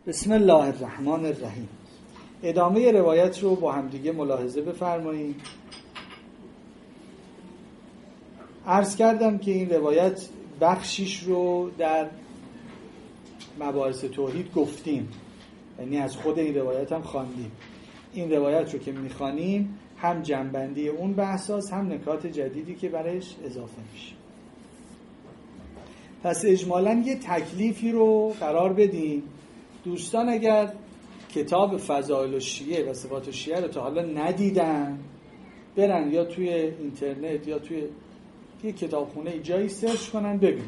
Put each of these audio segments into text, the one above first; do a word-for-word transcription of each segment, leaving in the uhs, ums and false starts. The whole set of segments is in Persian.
بسم الله الرحمن الرحیم. ادامه روایت رو با هم دیگه ملاحظه بفرمایید. عرض کردم که این روایت بخشیش رو در مباحث توحید گفتیم، یعنی از خود این روایت هم خواندیم. این روایت رو که میخوانیم هم جنبندی اون بحثاست، هم نکات جدیدی که برایش اضافه میشه. پس اجمالاً یه تکلیفی رو قرار بدیم. دوستان اگر کتاب فضائل الشیعه و صفات الشیعه رو تا حالا ندیدن، برن یا توی اینترنت یا توی یه کتابخونه جایی سرچ کنن ببینن.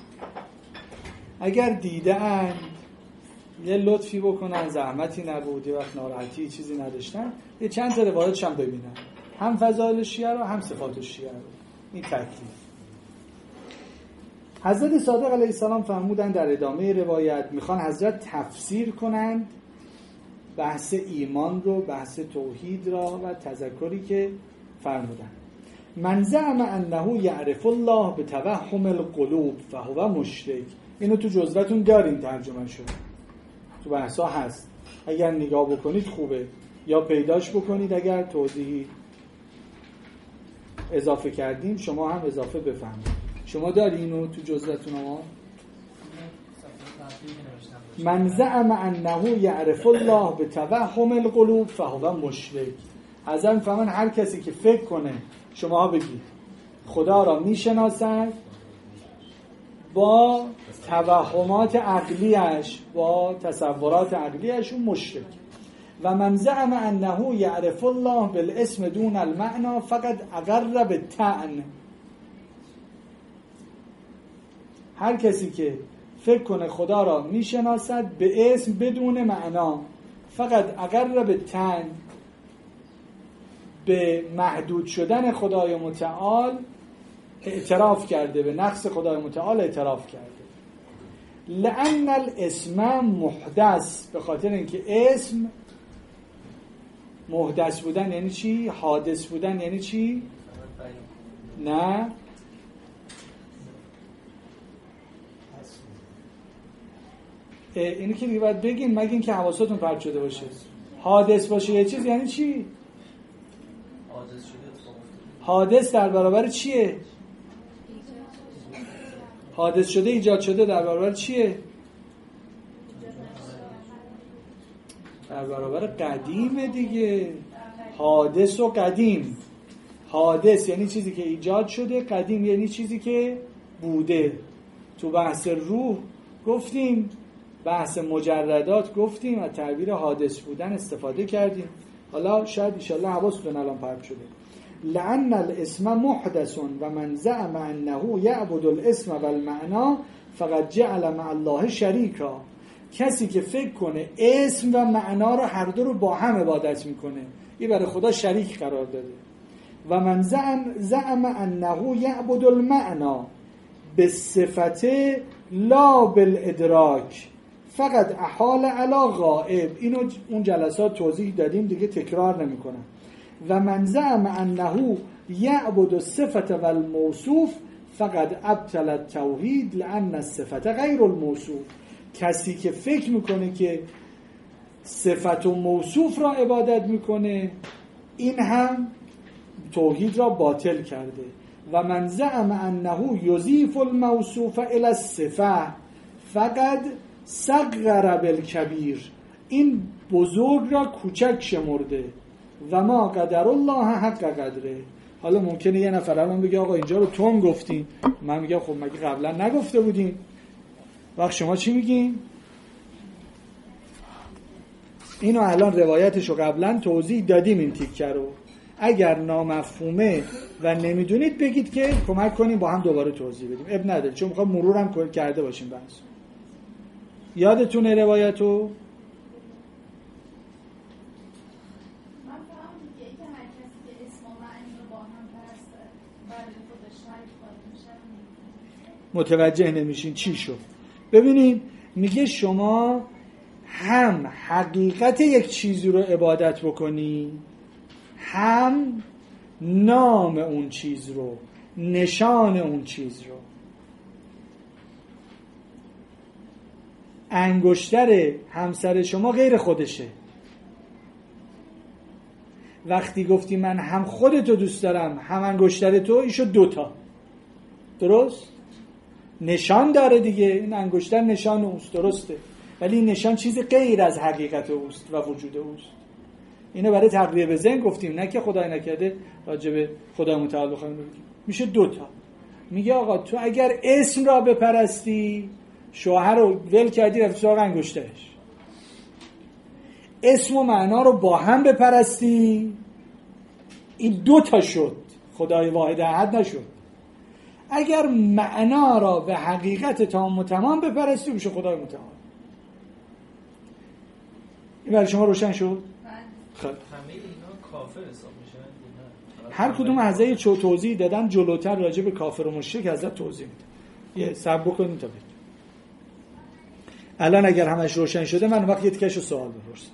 اگر دیدن یه لطفی بکنن، زحمتی نبود، یه وقت ناراحتی چیزی نداشتن، یه چند تا روایتش هم ببینن، هم فضائل الشیعه رو هم صفات الشیعه رو. این تکلیف. حضرت صادق علیه السلام فرمودن در ادامه روایت، میخوان حضرت تفسیر کنند بحث ایمان رو، بحث توحید را و تذکری که فرمودن. من زعم انه یعرف الله به توهم القلوب فهو مشرک. اینو تو جزوتون دارین ترجمه شده، تو بحثا هست، اگر نگاه بکنید خوبه، یا پیداش بکنید اگر توضیحی اضافه کردیم شما هم اضافه بفهمید. شما داری اینو تو جزوتون ها؟ من زعم انه یعرف الله به توهم القلوب فهو مشرک. حضرت فرمان هر کسی که فکر کنه، شما ها بگید خدا را میشناسد با توهمات عقلیش، با تصورات عقلیش، اون مشرک. و من زعم انه یعرف الله بالاسم دون المعنى فقط اقر بالطعن. هر کسی که فکر کنه خدا را میشناسد به اسم بدون معنا، فقط اقر بالطعن، به محدود شدن خدای متعال اعتراف کرده، به نقص خدای متعال اعتراف کرده. لأن الاسم محدث، به خاطر اینکه اسم محدث بودن یعنی چی؟ حادث بودن یعنی چی؟ نه، اینو که دیگه باید بگین مگه اینکه حواستون پرت شده باشه. حادث باشه یه چیز یعنی چی؟ حادث در برابر چیه؟ حادث شده، ایجاد شده در برابر چیه؟ در برابر قدیمه دیگه. حادث و قدیم. حادث یعنی چیزی که ایجاد شده، قدیم یعنی چیزی که بوده. تو بحث روح گفتیم، بحث مجردات گفتیم، از تعبیر حادث بودن استفاده کردیم. حالا شاید انشالله حواستون الان پرت شده. لأن الاسم محدث و من زعم انه یعبد الاسم والمعنى فقد جعل مع الله شریکا. کسی که فکر کنه اسم و معنا رو هر دو رو با هم عبادت میکنه، این برای خدا شریک قرار داده. و من زعم زعم انه یعبد المعنى بالصفت لا بالادراک فقط احال علی غائب. اینو اون جلسات توضیح دادیم دیگه، تکرار نمیکنم. و من زعم انه یعبد الصفت والموصوف فقط ابطل التوحید لان الصفت غیر الموصوف. کسی که فکر میکنه که صفت و موصوف را عبادت میکنه، این هم توحید را باطل کرده. و من زعم انه یضیف الموصوف الی الصفه فقط صغر بالکبیر. این بزرگ را کوچک شمرده. و ما قدر الله حق قدره. حالا ممکنه یه نفر الان بگه آقا اینجا رو تون گفتین، من میگم خب مگه قبلا نگفته بودین؟ وقت شما چی میگین؟ اینو الان روایتشو قبلا توضیح دادیم این تیکه رو. اگر نامفهومه و نمیدونید بگید که کمک کنیم با هم دوباره توضیح بدیم. اب نداره، چون میخوام مرورم کرده باشیم بحث. یادتونه روایتو؟ متوجه نمیشین چی شد؟ ببینین میگه شما هم حقیقت یک چیزی رو عبادت بکنی، هم نام اون چیز رو، نشان اون چیز رو. انگشتر همسر شما غیر خودشه. وقتی گفتی من هم خودتو دوست دارم هم انگشتر تو، ایشو دوتا. درست؟ نشان داره دیگه، این انگشتر نشان اوست، درسته، ولی این نشان چیز غیر از حقیقت اوست و وجود اوست. اینو برای تقریب ذهن گفتیم، نه که خدای نکرده راجع به خدای متعال بخوایم بگیم. میشه دوتا. میگه آقا تو اگر اسم را بپرستی، شوهر رو ول کردی رفتی سراغ انگشترش، اسم و معنا رو با هم بپرستی، این دوتا شد، خدای واحد احد نشد. اگر معنا را به حقیقت تام و تمام بپرستی میشه خدای متعال. این برای شما روشن شد؟ خب همه اینا کافر حساب میشن؟ هر کدوم حضرت چو توضیح دادن، جلوتر راجع به کافر و مشرک حضرت توضیح میده. یه صبر بکنید تا بید. الان اگر همش روشن شده من وقت یه تکش سوال بپرسم.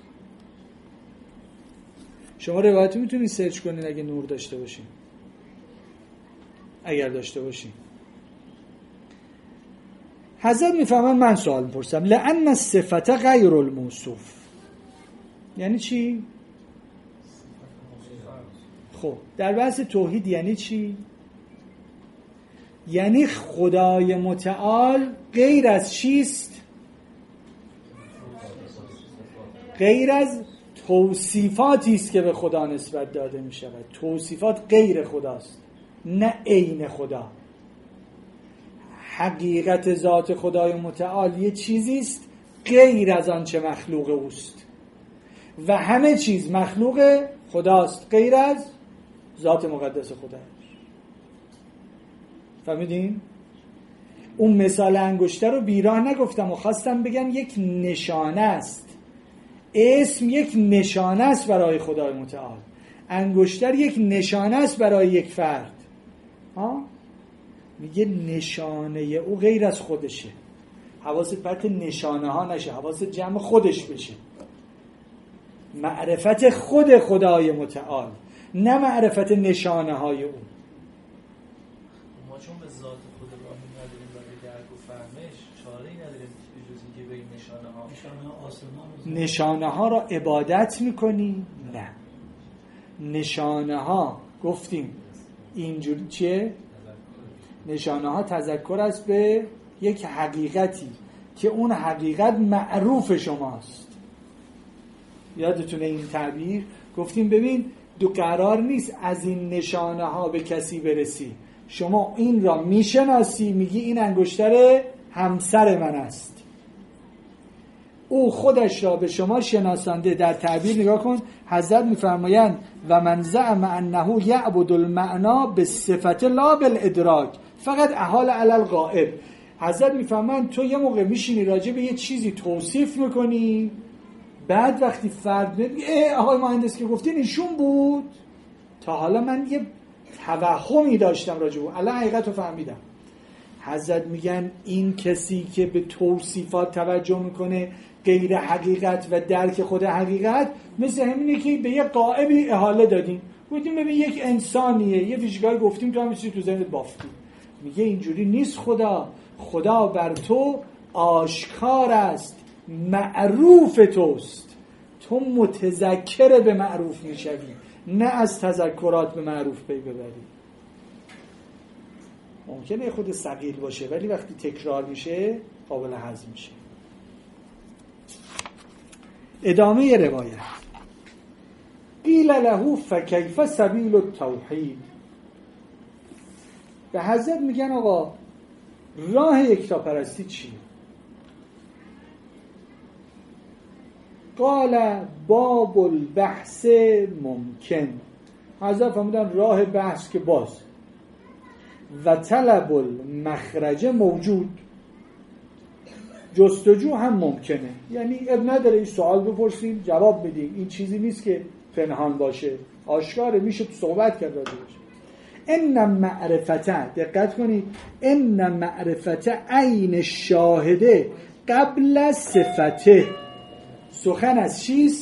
شما روایت میتونید سرچ کنید اگه نور داشته باشین، اگر داشته باشین. حضرت میفهمن من سوال میپرسم لأن الصفت غیر الموصوف. یعنی چی؟ خب در بحث توحید یعنی چی؟ یعنی خدای متعال غیر از چیست؟ غیر از توصیفاتی است که به خدا نسبت داده می شود. توصیفات غیر خداست، نه عین خدا. حقیقت ذات خدای متعال یه چیزی است غیر از آنچه مخلوق اوست و همه چیز مخلوق خداست غیر از ذات مقدس خداست. فهمیدین؟ اون مثال انگشتر رو بیراه نگفتم و خواستم بگم یک نشانه است. اسم یک نشانه است برای خدای متعال، انگشتر یک نشانه است برای یک فرد. ها؟ میگه نشانه او غیر از خودشه. حواست پرت نشانه ها نشه، حواست جمع خودش بشه. معرفت خود خدای متعال، نه معرفت نشانه های او. ما چون به ذات خود راهی نداریم برای درک و فهمش، چاره‌ای نداریم به جز اینکه به این نشانه ها نشانه آسمان نشانه ها را عبادت میکنی؟ نه. نشانه ها گفتیم اینجوری چیه؟ نشانه ها تذکر است به یک حقیقتی که اون حقیقت معروف شماست. یادتونه این تعبیر؟ گفتیم ببین دو قرار نیست از این نشانه ها به کسی برسی. شما این را میشناسی، میگی این انگشتر همسر من است. او خودش را به شما شناسانده. در تعبیر نگاه کن، حضرت میفرمایند و من زعم انه یعبد المعنا بالصفت لا بالادراک فقط احال علی الغائب. حضرت میفرمایند تو یه موقع میشینی راجع به یه چیزی توصیف میکنی، بعد وقتی فرد میگه اه آقای مهندس که گفتین ایشون بود، تا حالا من یه توهمی داشتم راجع به اون، الان حقیقت رو فهمیدم. حضرت میگن این کسی که به توصیفات توجه میکنه غیر حقیقت و درک خود حقیقت، مثل همینه که به یه غائبی احاله دادیم، گفتیم ببین یک انسانیه، یه ویژگاهی گفتیم تو هم چیزی تو ذهنت بافتی. میگه اینجوری نیست. خدا خدا بر تو آشکار است، معروف توست، تو متذکر به معروف میشوی، نه از تذکرات به معروف پی ببری. ممکنه خود ثقیل باشه ولی وقتی تکرار میشه قابل هضم میشه. ادامه روایت قیل له فکیف سبیل التوحید. به حضرت میگن آقا راه یکتاپرستی چیه؟ قال باب البحث ممکن. حضرت فرمودن راه بحث که باز و طلب المخرج موجود، جستجو هم ممکنه. یعنی اب نداره این سوال بپرسیم جواب بدیم، این چیزی نیست که پنهان باشه، آشکاره، میشه تو صحبت کرد راجع بهش. ان معرفت، دقت کنید، ان معرفت عین الشاهده قبل صفته. سخن از چیست؟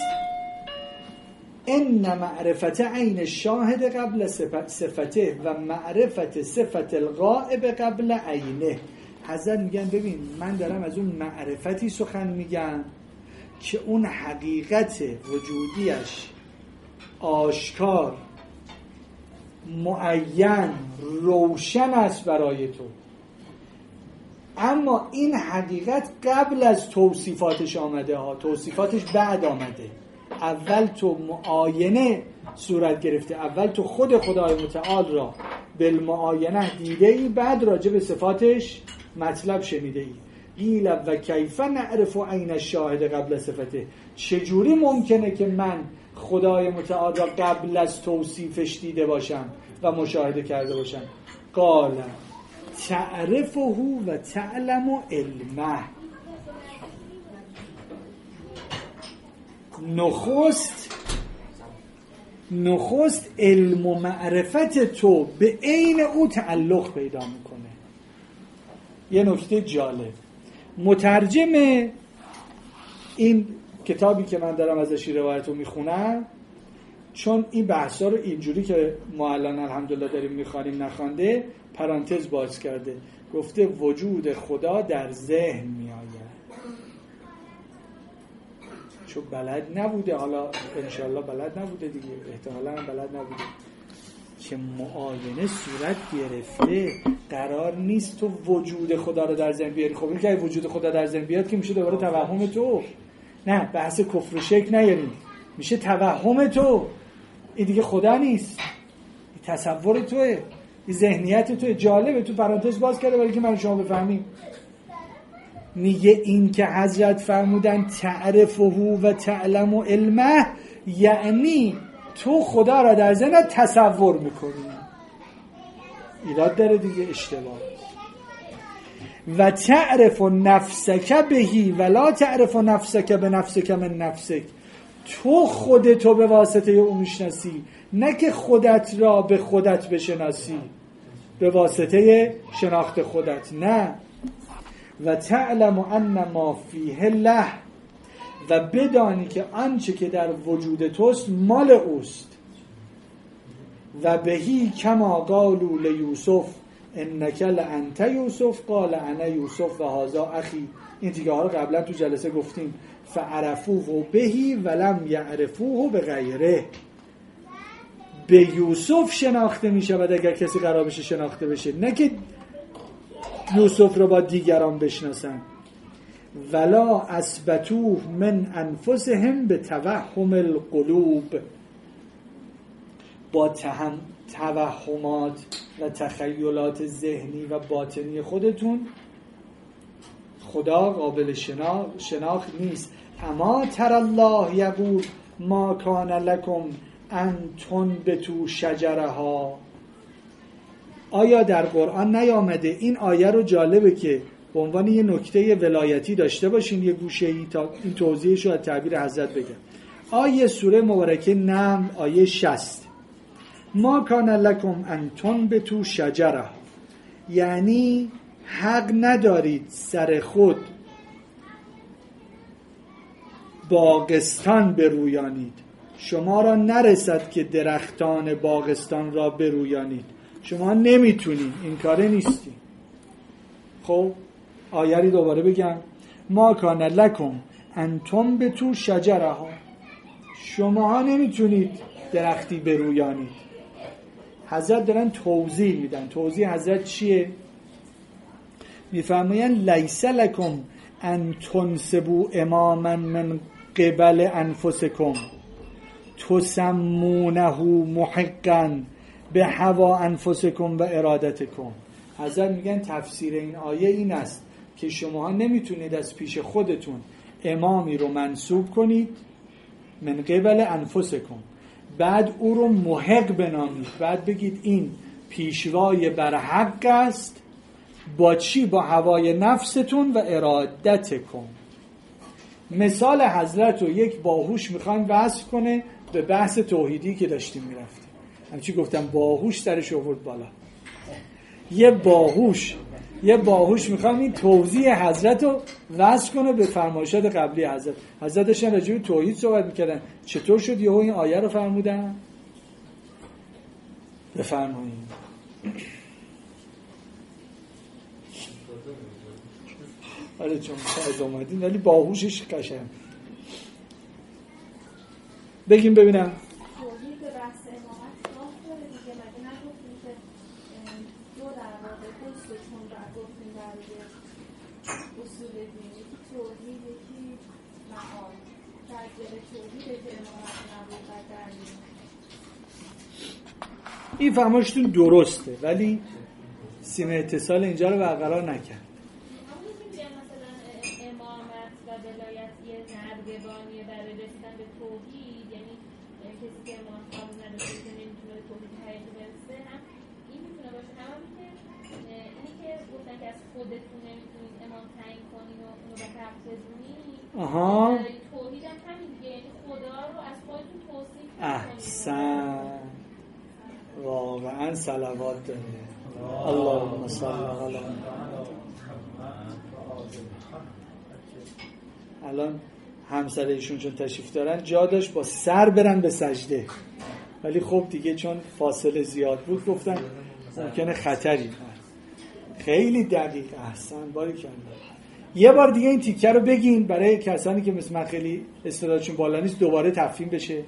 ان معرفت عین الشاهد قبل صفته و معرفت صفت الغائب قبل عینه. حضرت میگن ببین من دارم از اون معرفتی سخن میگم که اون حقیقت وجودیش آشکار، معین، روشن است برای تو، اما این حقیقت قبل از توصیفاتش آمده ها، توصیفاتش بعد آمده. اول تو معاینه صورت گرفته، اول تو خود خدای متعال را بالمعاینه دیده ای، بعد راجع به صفاتش مطلب شنیده ای. قیل و کیف نعرف عین الشاهد قبل صفته، چجوری ممکنه که من خدای متعال را قبل از توصیفش دیده باشم و مشاهده کرده باشم؟ قال تعرفه و تعلم علمه. نخست نخست علم و معرفت تو به عین او تعلق پیدا میکنه. یه نکته جالب، مترجم این کتابی که من دارم ازش روایتو میخونم، چون این بحثا رو اینجوری که ما الان الحمدلله داریم میخوانیم نخوانده، پرانتز باز کرده، گفته وجود خدا در ذهن میآید. چون بلد نبوده، حالا انشالله بلد نبوده دیگه، احتمالا بلد نبوده که معاینه صورت گرفته، قرار نیست تو وجود خدا رو در ذهن بیاری. خب این که وجود خدا در ذهن بیاد که میشه دوباره توهم تو. نه، بحث کفر و شرک نیاریم، میشه توهم تو. این دیگه خدا نیست، این تصور توه، این ذهنیت توه. جالبه تو پرانتز باز کرده برای که من شما بفهمیم. میگه این که حضرت فرمودن تعرفه و تعلم و علمه، یعنی تو خدا را در ذهن تصور میکنی. ایراد داره دیگه، اشتباه. و تعرف نفسک بهی ولا تعرف نفسک به نفسک من نفسک، تو خودتو به واسطه او میشناسی، نه که خودت را به خودت بشناسی به واسطه شناخت خودت. نه. و تعلم ان ما فیه الله، و بدانی که آنچه که در وجود توست مال اوست. و بهی کما قالوا لیوسف انک لانت یوسف قال انا یوسف و هذا اخی. این دیگه ها رو قبلا تو جلسه گفتیم. فعرفوه بهی ولم یعرفوه به غیره. به یوسف شناخته می شود اگر کسی قرار بشه شناخته بشه، نه که یوسف رو با دیگران بشناسن. ولا اثبتوه من انفسهم به توهم القلوب، با تهم توهمات و تخیلات ذهنی و باطنی خودتون خدا قابل شناخت شناخت نیست. اما تر الله یقول ما کان لکم ان تنبتوا شجرها. آیا در قرآن نیامده؟ این آیه رو جالبه که به عنوان یه نکته ولایتی داشته باشین یه گوشه‌ای تا این توضیحش رو از تعبیر حضرت بگم. آیه سوره مبارکه نمل آیه شصت، ما کان لکم ان تنبتوا شجرها، یعنی حق ندارید سر خود باغستان برویانید، شما را نرسد که درختان باغستان را برویانید، شما نمیتونید، این کاره نیستی. خب آیه دوباره بگم، ما کان لکم ان تنبتوا شجرها، شما نمیتونید درختی برویانید. حضرت دارن توضیح میدن. توضیح حضرت چیه؟ میفرمایند لیس لکم ان تنصبوا اماما من قبل انفسکم تسمونه محقا به هوا انفسکم و ارادتکم. حضرت میگن تفسیر این آیه این است که شما نمیتونید از پیش خودتون امامی رو منصوب کنید من قبل انفسکم، بعد او رو محق بنامید، بعد بگید این پیشوای بر حق است. با چی؟ با هوای نفستون و ارادتکم. مثال حضرت رو یک باهوش میخوایم وصف کنه به بحث توحیدی که داشتیم میرفتیم. همچی گفتم باهوش سرش آورد بالا. یه باهوش یه باهوش میخوام این توضیح حضرت رو وصف کنه به فرمایشات قبلی حضرت. حضرت داشتن راجع به توحید صحبت میکردن، چطور شد یهو این آیه رو فرمودن؟ بفرمایید. آره چون از اومدین ولی باهوشش قشنگ. بگیم ببینم. توحید به بحث امامت راه داره دیگه، مگه نگفتیم که دو در واقع پست چون بعد گفتیم برای اصول دینی توحید یکی معاد تجربه توحید که امامت نبود و دلیل. این فهمشتون درسته ولی سیم اتصال اینجا رو برقرار نکرد. امامت و ولایت یه نردبانیه برای رسیدن به توحید، یعنی کسی که امام قبول نداشته که نمیتونه به توحید حقیقی برسه، هم این میتونه باشه، هم که اینی که گفتن که از خودتون نمیتونید امام تعیین کنین و اونو به حق بزنید. آها توحید هم همین دیگه، یعنی خدا رو از خودتون توصیف کنید. احسن، واقعا صلوات داره. اللهم صل علی محمد. الان همسر ایشون چون تشریف دارن جا داشت با سر برن به سجده، ولی خب دیگه چون فاصله زیاد بود گفتن ممکنه خطری. خیلی دقیق، احسن، باریکلا. یه بار دیگه این تیکه رو بگین برای کسانی که مثل من خیلی استعدادشون بالا نیست دوباره تفهیم بشه.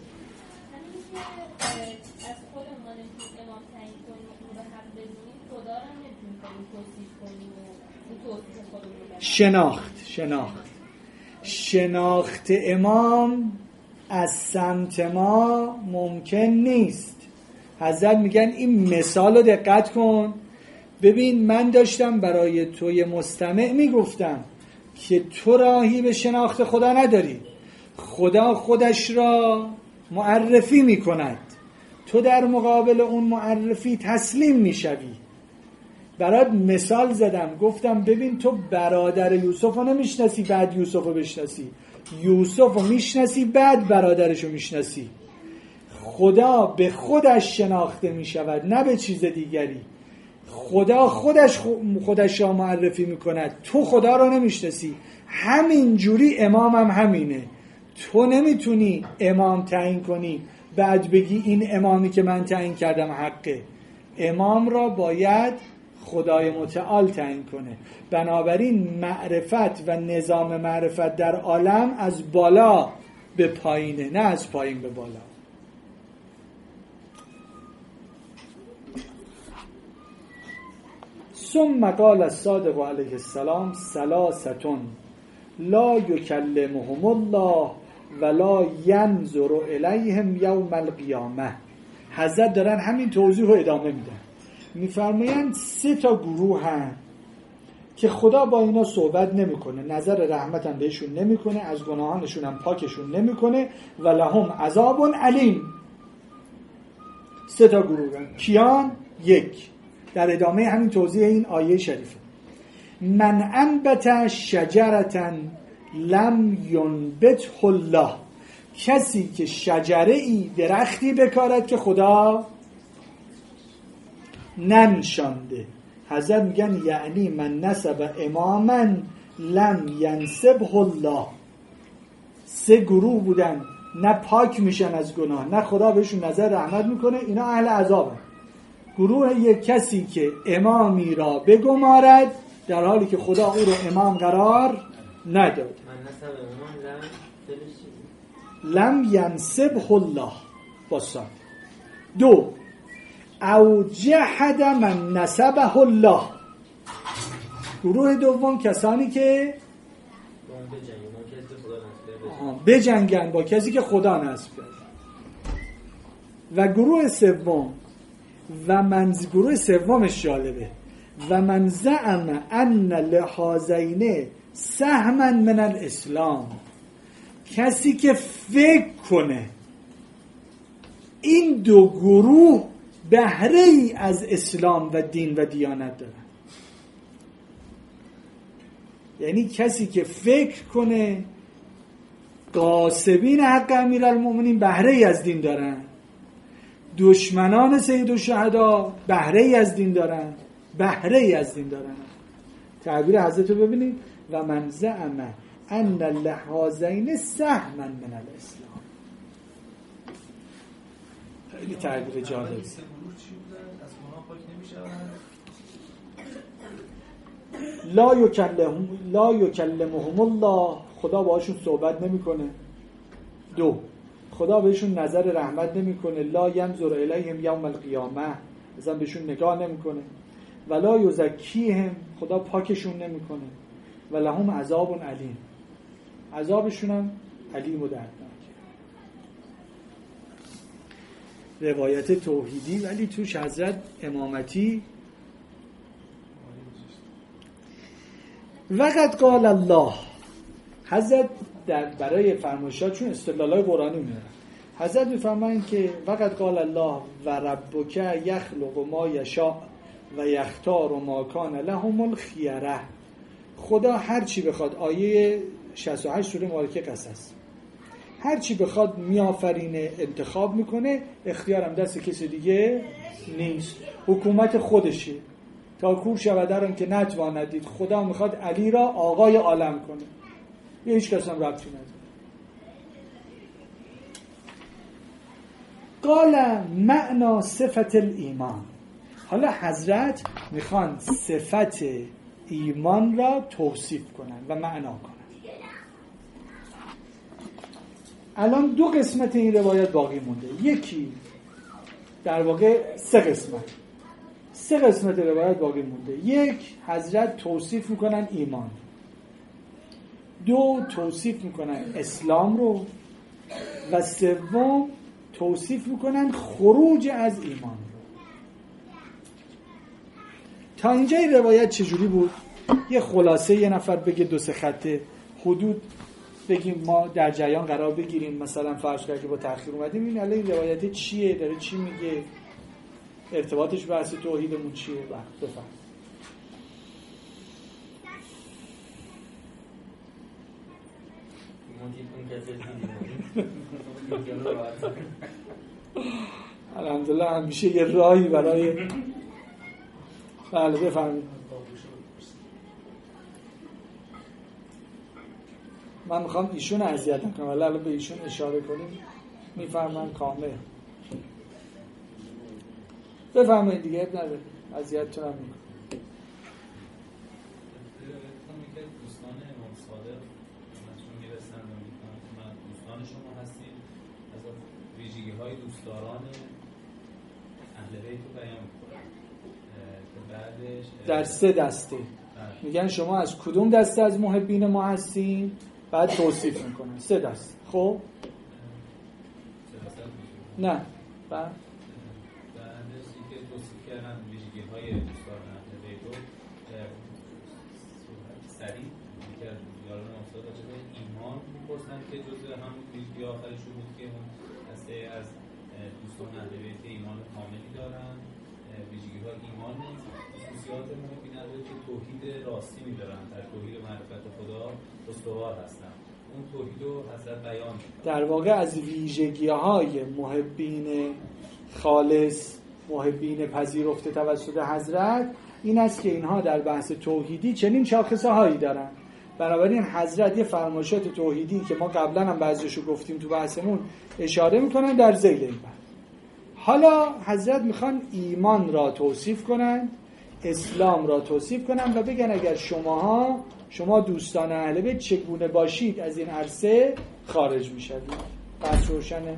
شناخت شناخت شناخت امام از سمت ما ممکن نیست. حضرت میگن این مثال رو دقت کن، ببین من داشتم برای توی مستمع میگفتم که تو راهی به شناخت خدا نداری، خدا خودش را معرفی میکند، تو در مقابل اون معرفی تسلیم میشوی. برات مثال زدم، گفتم ببین تو برادر یوسف رو نمیشناسی بعد یوسف رو بشناسی، یوسف رو میشناسی بعد برادرش رو میشناسی. خدا به خودش شناخته میشود نه به چیز دیگری. خدا خودش خودش را معرفی میکند، تو خدا رو نمیشناسی. همین جوری امام هم همینه، تو نمیتونی امام تعیین کنی بعد بگی این امامی که من تعیین کردم حقه. امام را باید خدای متعال تعیین کنه. بنابراین معرفت و نظام معرفت در عالم از بالا به پایینه نه از پایین به بالا. ثم قال الصادق علیه السلام ثلاثة لا یکلمهم الله ولا ینظر الیهم یوم القیامه. حضرت دارن همین توضیح رو ادامه میدن، میفرمایند سه تا گروه هستند که خدا با اینا صحبت نمیکنه، نظر رحمت هم بهشون نمیکنه، از گناهانشون هم پاکشون نمیکنه و لهم عذاب علیم. سه تا گروه هستند. کیان؟ یک، در ادامه همین توضیح این آیه شریفه، من انبت شجرة لم ینبته الله، کسی که شجره ای درختی بکارد که خدا ننشانده. حضرت میگن یعنی من نسب اماما لم ینسبه الله. سه گروه بودن، نه پاک میشن از گناه نه خدا بهشون نظر رحمت میکنه، اینا اهل عذابن. گروه یک کسی که امامی را بگمارد در حالی که خدا او رو امام قرار نداد. لم ینسبه الله باسا. دو، او جحد من نسبه الله. گروه دوم کسانی که بجنگن با کسی که خدا نصب کرد. و گروه سوم و من گروه سومش جالبه، و من زعم ان لهذین سهما من الاسلام، کسی که فکر کنه این دو گروه بهره ای از اسلام و دین و دیانت دارن. یعنی کسی که فکر کنه غاصبین حق امیرالمومنین بهره ای از دین دارن، دشمنان سید الشهدا بهره ای از دین دارن، بهره ای از دین دارن. تعبیر حضرت رو ببینید، و من زعم ان لهذین سهما من الاسلام. خیلی تعبیر جالب. لا یکلم لا یکلمهم الله، خدا باهاشون صحبت نمیکنه. دو، خدا بهشون نظر رحمت نمیکنه. لا ینظر الیهم یوم القیامه، اصلا بهشون نگاه نمیکنه. ولا یزکیهم، خدا پاکشون نمیکنه. ولهم عذاب علیم، عذابشون هم علیم و دردناکه. روایت توحیدی ولی توش حضرت امامتی وقت قال الله، حضرت در برای فرمایشات چون استدلالای قرآنی میارن، حضرت میفرمایند که وقت قال الله و ربک یخلق ما یشاء و یختار ما کان لهم الخیره. خدا هر چی بخواد، آیه شصت و هشت سوره مبارکه قصص، هر چی بخواد میآفرینه، انتخاب میکنه، اختیارم دست کسی دیگه نیست، حکومت خودشه. تا کور شود در آن که نتواند دید، خدا میخواد علی را آقای عالم کنه، یه هیچ کس هم ربطی نداره. قال معنا صفت الایمان، حالا حضرت میخوان صفت ایمان را توصیف کنن و معنا کنن. الان دو قسمت این روایت باقی مونده، یکی در واقع سه قسمت سه قسمت روایت باقی مونده. یک، حضرت توصیف میکنن ایمان. دو، توصیف میکنن اسلام رو. و سوم، توصیف میکنن خروج از ایمان رو. تا اینجا این روایت چجوری بود؟ یه خلاصه یه نفر بگه دو سه خطه حدود بگیم، ما در جریان قرار بگیریم. مثلا فرض کنید که با تأخیر اومدیم، این الان این روایت چیه، داره چی میگه، ارتباطش به اصل توحیدمون چیه؟ بفهم. الحمدلله همیشه یه راهی برای بله بفهمید. من میخوام ایشون اذیت نکنم، ولی الان به ایشون اشاره کنیم میفهمن کامل. بفهمید دیگه، اب نداره، اذیتتون هم میکنم. دوستان امام صادق چون میرسن و میکنن که من دوستان شما هستیم، از ویژگی های دوستداران اهل بیت رو بیان میکنن که بعدش در سه دسته میگن شما از کدوم دسته از محبین ما هستین، بعد توصیف میکنن سه دسته. خب نه بعد بعدش که توصیف کردن ویژگی های دوستداران اهل بیت رو سریع که یاران افتاد راجع به ایمان می‌پرسن که جزء هم ویژگی آخرش بود که اون دسته از دوستان اهل بیت ایمان کاملی دارن. ویژگی های ایمان نیست، خصوصیات محبین اهل بیت که توحید راستی می‌دارن، در توحید و معرفت خدا استوار هستن. اون توحید رو حضرت بیان می‌کنه. در واقع از ویژگی‌های محبین خالص، محبین پذیرفته توسط حضرت این است که اینها در بحث توحیدی چنین شاخصه هایی دارن. بنابراین حضرت یه فرمایشات توحیدی که ما قبلا هم بعضیشو گفتیم تو بحثمون اشاره میکنن در ذیل این بحث. حالا حضرت میخوان ایمان را توصیف کنن، اسلام را توصیف کنن و بگن اگر شماها شما دوستان اهل بیت چگونه باشید از این عرصه خارج میشید. بحث روشنه.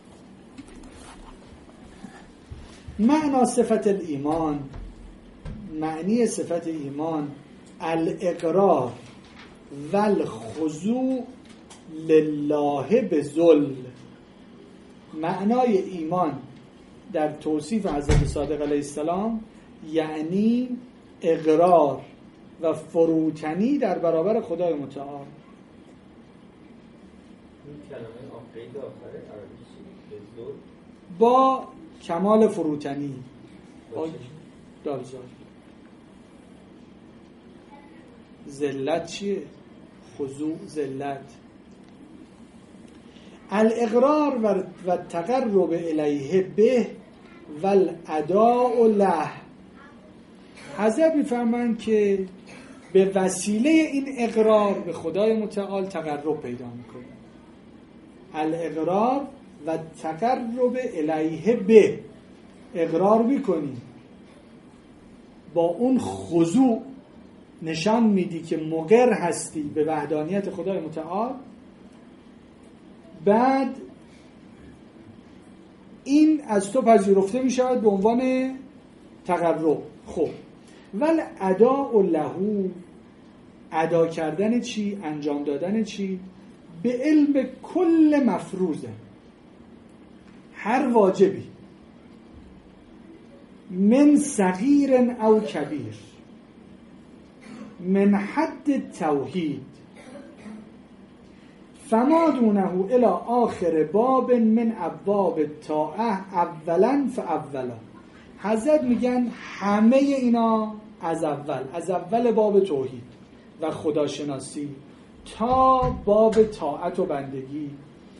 معنا صفت الایمان، معنی صفت ایمان الاقرار والخضوع لله بذل. معنای ایمان در توصیف حضرت صادق علیه السلام یعنی اقرار و فروتنی در برابر خدای متعال. این کلمه آخری آخره عربی چی؟ بذل با کمال فروتنی با دالزار. ذلت چیه؟ خضوع ذلت. الاقرار و تقرب الیه به و الاداء له. حضرت میفرمایند که به وسیله این اقرار به خدای متعال تقرب پیدا میکنه. الاقرار و تقرب الیه به، اقرار میکنی با اون خضوع نشان میدی که مقر هستی به وحدانیت خدای متعال، بعد این از تو پذیرفته می شود به عنوان تقرب. خب ول اداء له، ادا کردن چی؟ انجام دادن چی؟ به علم کل مفروضه، هر واجبی، من صغیر او کبیر، من حد توحید، فما دونه الی آخر باب من ابواب الطاعه اولا فاولا. حضرت میگن همه اینا از اول، از اول باب توحید و خداشناسی تا باب طاعت و بندگی،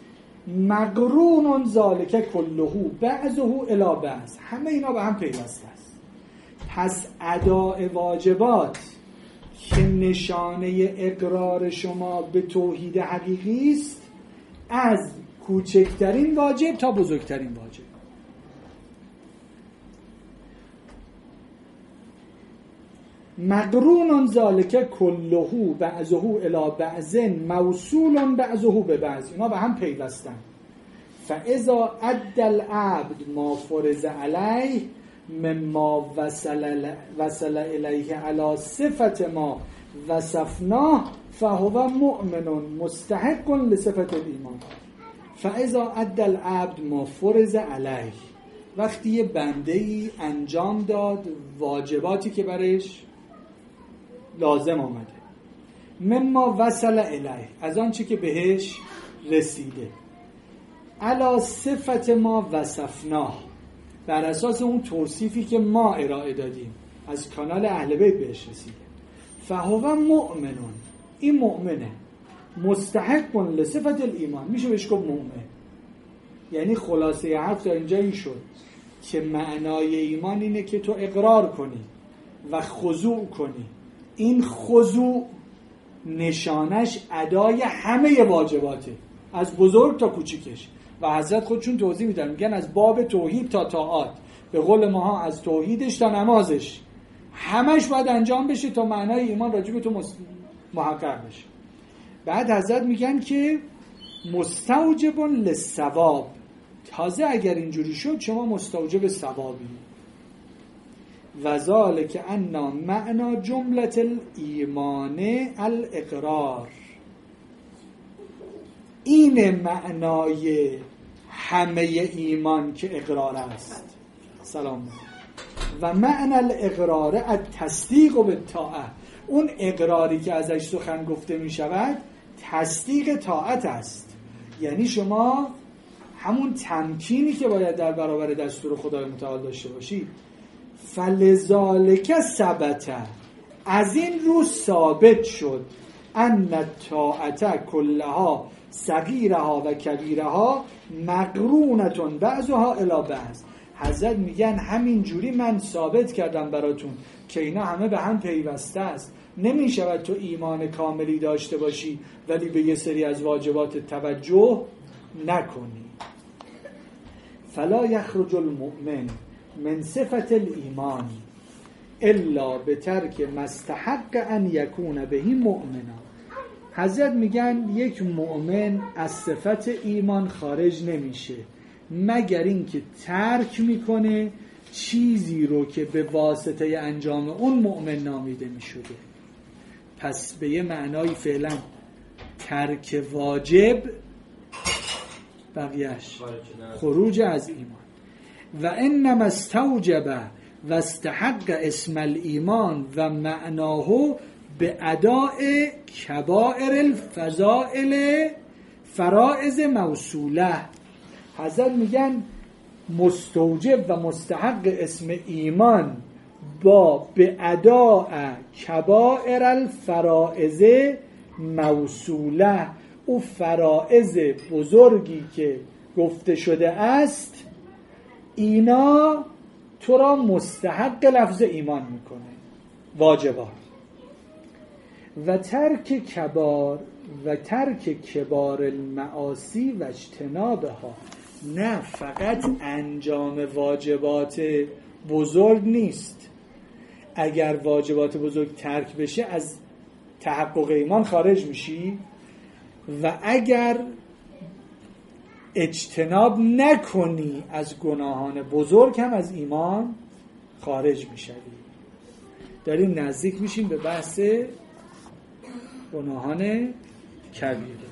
مقرون ذالک کله بعضه الی بعض، همه اینا به هم پیوسته است. پس اداء واجبات که نشانه اقرار شما به توحید حقیقی است، از کوچکترین واجب تا بزرگترین واجب. مقرون ذالک کله بعضه الی بعض موصول بعضه به بعض، اینا به هم پیوستن. فاذا ادى العبد ما فرض علیه مما وصل وصل الیه علی صفت ما وصفناه فهو مؤمن مستحق لصفت الایمان. فاذا ادى العبد ما فرض علیه، وقتی یه بنده‌ای انجام داد واجباتی که برش لازم آمده، مما وصل الیه، از آن چی که بهش رسیده، علی صفت ما وصفناه، بر اساس اون توصیفی که ما ارائه دادیم از کانال اهل بیت بهش رسیده، فهو مؤمنون، این مؤمنه، مستحق لصفت الایمان، میشه بهش گفت مؤمن. یعنی خلاصه حرف تا اینجا این شد که معنای ایمان اینه که تو اقرار کنی و خضوع کنی. این خضوع نشانش ادای همه واجباته، از بزرگ تا کوچیکش. و حضرت خودشون توضیح میدن، میگن از باب توحید تا طاعات، به قول ماها از توحیدش تا نمازش، همش باید انجام بشه تا معنای ایمان راجع به تو محقق بشه. بعد حضرت میگن که مستوجب للثواب، تازه اگر اینجوری شد شما مستوجب ثوابی. و ذالک ان معنا جملة الایمان الاقرار، این معنای همه ایمان که اقرار است. سلام. و معنی الاقرار التصدیق بالطاعه، اون اقراری که ازش سخن گفته می شود تصدیق طاعت است. یعنی شما همون تمکینی که باید در برابر دستور خدای متعال داشته باشید. فلذالک ثبت، از این رو ثابت شد، ان الطاعت کلها صغیرها و کبیرها مقرونتون بعضها الی بعض. حضرت میگن همین جوری من ثابت کردم براتون که اینا همه به هم پیوسته است. نمی شود تو ایمان کاملی داشته باشی ولی به یه سری از واجبات توجه نکنی. فلا یخرج المؤمن من صفت الایمان الا بترک مستحق ان یکون بهی مؤمنا. حضرت میگن یک مؤمن از صفت ایمان خارج نمیشه مگر اینکه ترک میکنه چیزی رو که به واسطه انجام اون مؤمن نامیده میشده. پس به یه معنای فعلا ترک واجب بقیهش خروج از ایمان. و انما استوجب و استحق اسم الایمان و معناه به اداء کبائر الفضائل فرائض موصوله. حضرت میگن مستوجب و مستحق اسم ایمان با به اداء کبائر الفرائض موصوله، او فرائض بزرگی که گفته شده است اینا تو را مستحق لفظ ایمان میکنه، واجبات. و ترک کبار و ترک کبار المعاصی و اجتنابها، نه فقط انجام واجبات بزرگ نیست، اگر واجبات بزرگ ترک بشه از تحقق ایمان خارج میشی و اگر اجتناب نکنی از گناهان بزرگ هم از ایمان خارج میشوی. داریم نزدیک میشیم به بحث گناهان کبیره.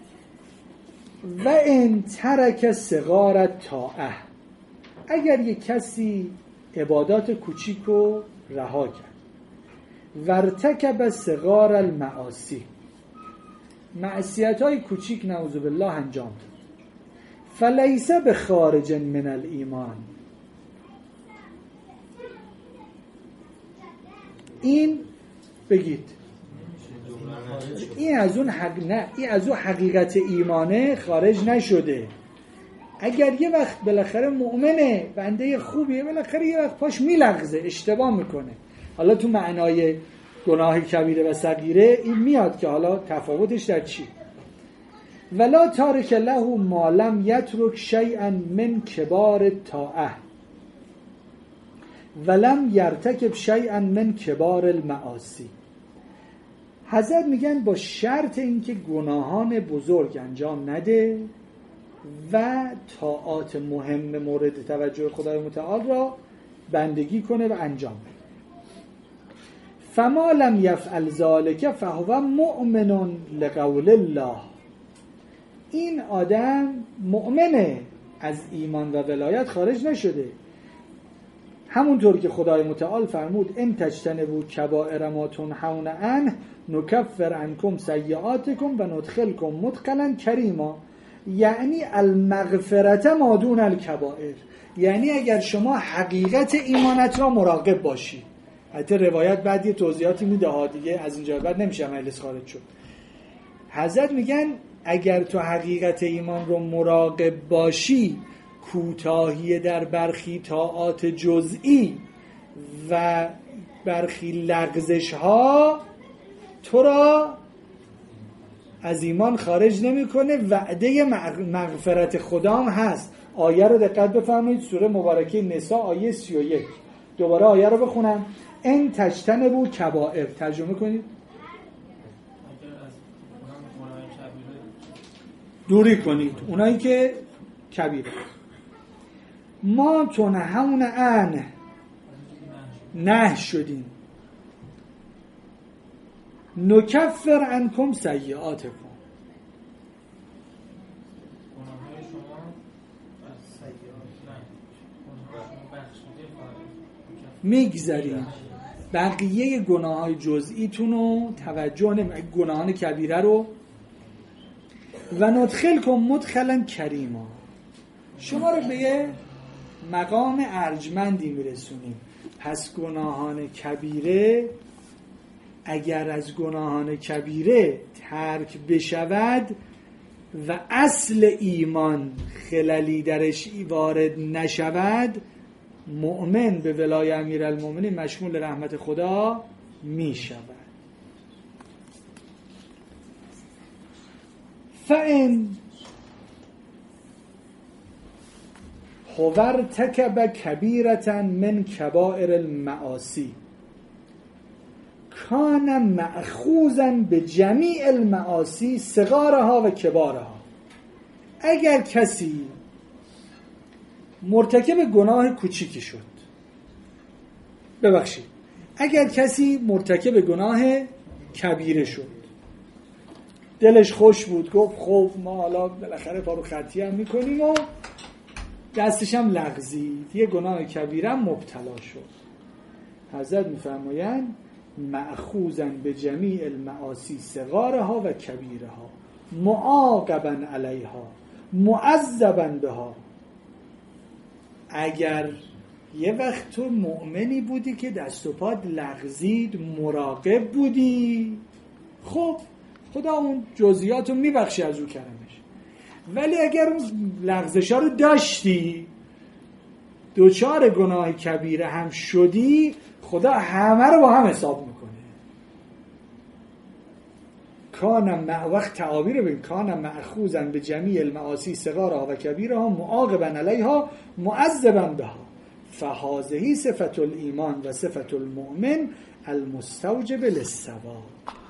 و ان ترک صغار طاعه، اگر یک کسی عبادات کوچیک رو رها کرد، ورتکب صغار المعاصی، معصیت های کوچیک نعوذ بالله انجام داد، فلیس بخارج من الایمان، این بگید این از اون حق... نه این از اون حقیقت ایمانه خارج نشده. اگر یه وقت بالاخره مؤمنه، بنده خوبیه، بالاخره یه وقت پاش میلغزه، اشتباه میکنه، حالا تو معنای گناه کبیره و صغیره این میاد که حالا تفاوتش در چی. ولا تارک له ما لم یترک شیئا من کبار الطاعه ولم یرتکب شیئا من کبار المعاصی. حضرت میگن با شرط اینکه گناهان بزرگ انجام نده و طاعات مهم مورد توجه خدای متعال را بندگی کنه و انجام بده. فما لم یفعل ذلک فهو مؤمن لقول الله، این آدم مؤمنه، از ایمان و ولایت خارج نشده. همونطور که خدای متعال فرمود ان تجتنبوا کبائر ما تنهون عنه نکفر عنکم سیئاتکم و ندخلکم مدخلا کریما، یعنی المغفرت ما دون الکبائر، یعنی اگر شما حقیقت ایمانت را مراقب باشی. حتی روایت بعد یه توضیحاتی میده ها، دیگه از اینجا بعد نمیشه مجلس خارج شد. حضرت میگن اگر تو حقیقت ایمان رو مراقب باشی، کوتاهی در برخی طاعات جزئی و برخی لغزش ها تو را از ایمان خارج نمیکنه. وعده مغفرت خدا هم هست. آیه رو دقت بفرمایید، سوره مبارکه نساء آیه سی و یک. دوباره آیه رو بخونم. ان تجتنبوا کبائر، ترجمه کنید. دوری کنید اونایی که کبیره. ما تنهون عنه، نه شدیم. نکفر عنکم سیئاتکم، میگذاریم بقیه گناههای جزئیتون رو توجه نمید، گناهان کبیره رو. و ندخلکم مدخلا کریما، شما رو به یه مقام ارجمندی میرسونیم. پس گناهان کبیره اگر از گناهان کبیره ترک بشود و اصل ایمان خللی درش وارد نشود، مؤمن به ولای امیرالمومنین مشمول رحمت خدا می شود. فإن هو ارتکب کبیرة من کبائر المعاصی کان مأخوذا به جمیع المعاصی صغارها و کبارها. اگر کسی مرتکب گناه کوچیکی شد، ببخشید اگر کسی مرتکب گناه کبیره شد، دلش خوش بود، گفت خب ما حالا بالاخره پارو خطی هم میکنیم و دستش هم لغزید، یه گناه کبیره هم مبتلا شد. حضرت میفرمایند مأخوذا به جمیع المعاصی صغارها و کبیرها معاقبا علیها معذبا بها. اگر یه وقت تو مؤمنی بودی که دست و پات لغزید، مراقب بودی، خب خدا اون جزئیاتو میبخشه از او کرمش. ولی اگر اون لغزشا رو داشتی، دوچار گناه کبیره هم شدی، خدا همه رو با هم حساب میکنه. کانم مع وقت تعابیر بین کانم مأخوذا به جمیع المعاصی صغارها و کبیرها معاقبا علیها معذبا بها فهذه صفت الایمان و صفت المؤمن المستوجب للثواب.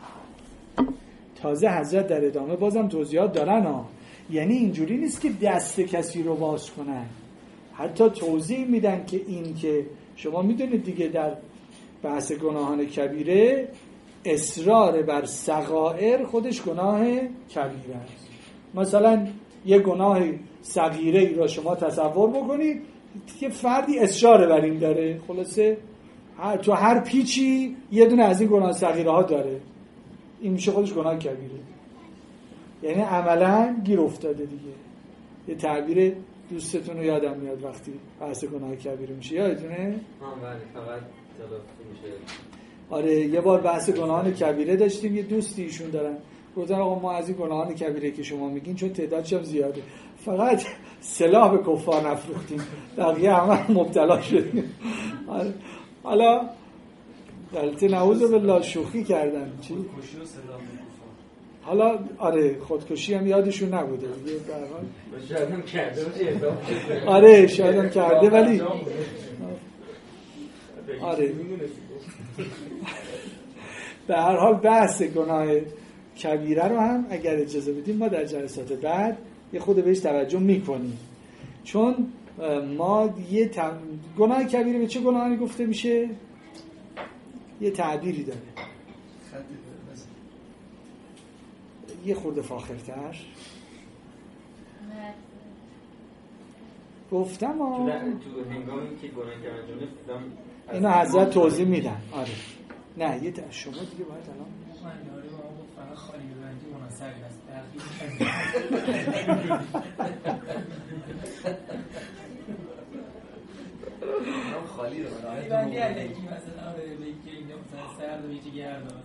تازه حضرت در ادامه بازم توضیحات دارن ها. یعنی اینجوری نیست که دست کسی رو باز کنن، حتی توضیح میدن که این که شما میدونید دیگه در بحث گناهان کبیره اصرار بر صغائر خودش گناه کبیره است. مثلا یه گناه صغیره ای را شما تصور بکنید که فردی اصرار بر این داره، خلاصه هر تو هر پیچی یه دونه از این گناه صغیره ها داره، این میشه خودش گناه کبیره. یعنی عملا گیر افتاده دیگه. یه تعبیر دوستتون رو یادم میاد وقتی بحث گناه کبیره میشه، یادتونه؟ آه بله، فقط تلافی میشه. آره یه بار بحث گناهان کبیره داشتیم، یه دوستی ایشون دارن گفتن آقا ما از این گناهان کبیره که شما میگین چون تعدادش هم زیاده فقط سلاح به کفار نفروختیم، بقیه همه مبتلا شدیم. حالا البته نعوذ بالله شوخی کردن چی؟ خودکشی و سلاح به کفار. حالا آره خودکشی هم یادشون نبوده دیگه به هر حال. شاید هم کرده باشه. آره شاید هم کرده ولی آره به هر حال بحث گناه کبیره رو هم اگر اجازه بدیم ما در جلسات بعد یه خود بهش توجه میکنیم، چون ما یه تم... گناه کبیره به چه گناهی گفته میشه؟ یه تعبیری داره یه خورده فاخرتر گفتم آه. تو هنگامی که گناه کردن اینو حضرت توضیح میدن. آره نه یه تا شما دیگه باید الان من یاری با اون فقط خالی ببندی مناسب است هم خالی رو ببندی علیکی مثلا آره بگی اینجا مثلا سرد و یکی گرد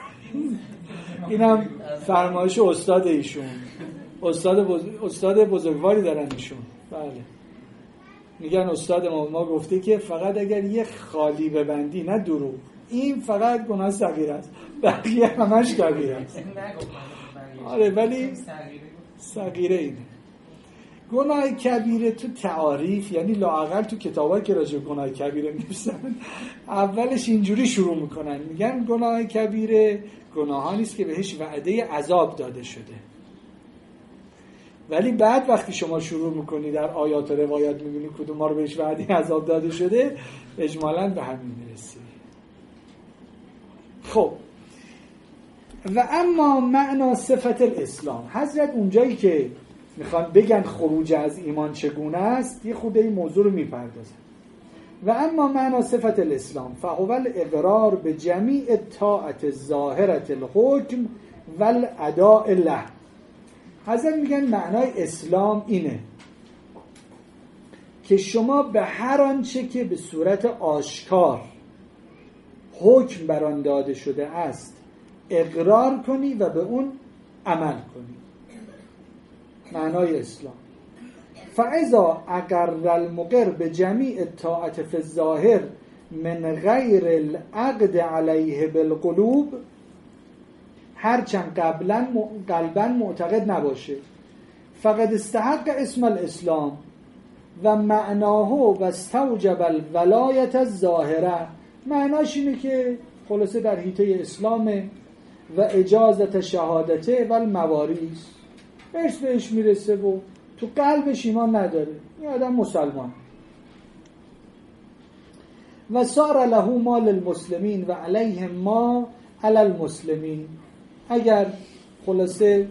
اینم فرمایش استاد ایشون، استاد بز... استاد بزرگواری دارن ایشون. بله میگن استاد ما ما گفته که فقط اگر یه خالی ببندی، نه دروغ، این فقط گناه صغیره است، بقیه همش کبیره است. آره ولی صغیره اینه. گناه کبیره تو تعاریف یعنی لااقل تو کتابایی که راجع به گناه کبیره می‌نویسن اولش اینجوری شروع میکنن، میگن گناه کبیره گناهانی است که بهش وعده عذاب داده شده. ولی بعد وقتی شما شروع میکنی در آیات و روایات میبینی کدوم ما رو بهش وعده عذاب داده شده، اجمالاً به همین میرسی. خب و اما معنا صفت الاسلام، حضرت اونجایی که میخوان بگن خروج از ایمان چگونه است یه خود این موضوع رو میپردازن. و اما معنا صفت الاسلام فهو الاقرار به جمیع طاعت ظاهرت الحکم والاداء له. حضرت میگن معنای اسلام اینه که شما به هر آنچه که به صورت آشکار حکم بر آن داده شده است اقرار کنی و به اون عمل کنی. معنای اسلام فاذا اقر المقر به جمیع الطاعت فی الظاهر من غیر العقد علیه بالقلوب، هرچند قبلا قلبا معتقد نباشه، فقد استحق اسم الاسلام و معناه و استوجب الولایت الظاهره. معناش اینه که خلاصه در حیطه اسلامه و اجازت شهادته و المواریث بهش بهش میرسه و تو قلبش ایمان نداره، این آدم مسلمان. و سار له مال المسلمین و علیه ما علی المسلمین، اگر خلاصه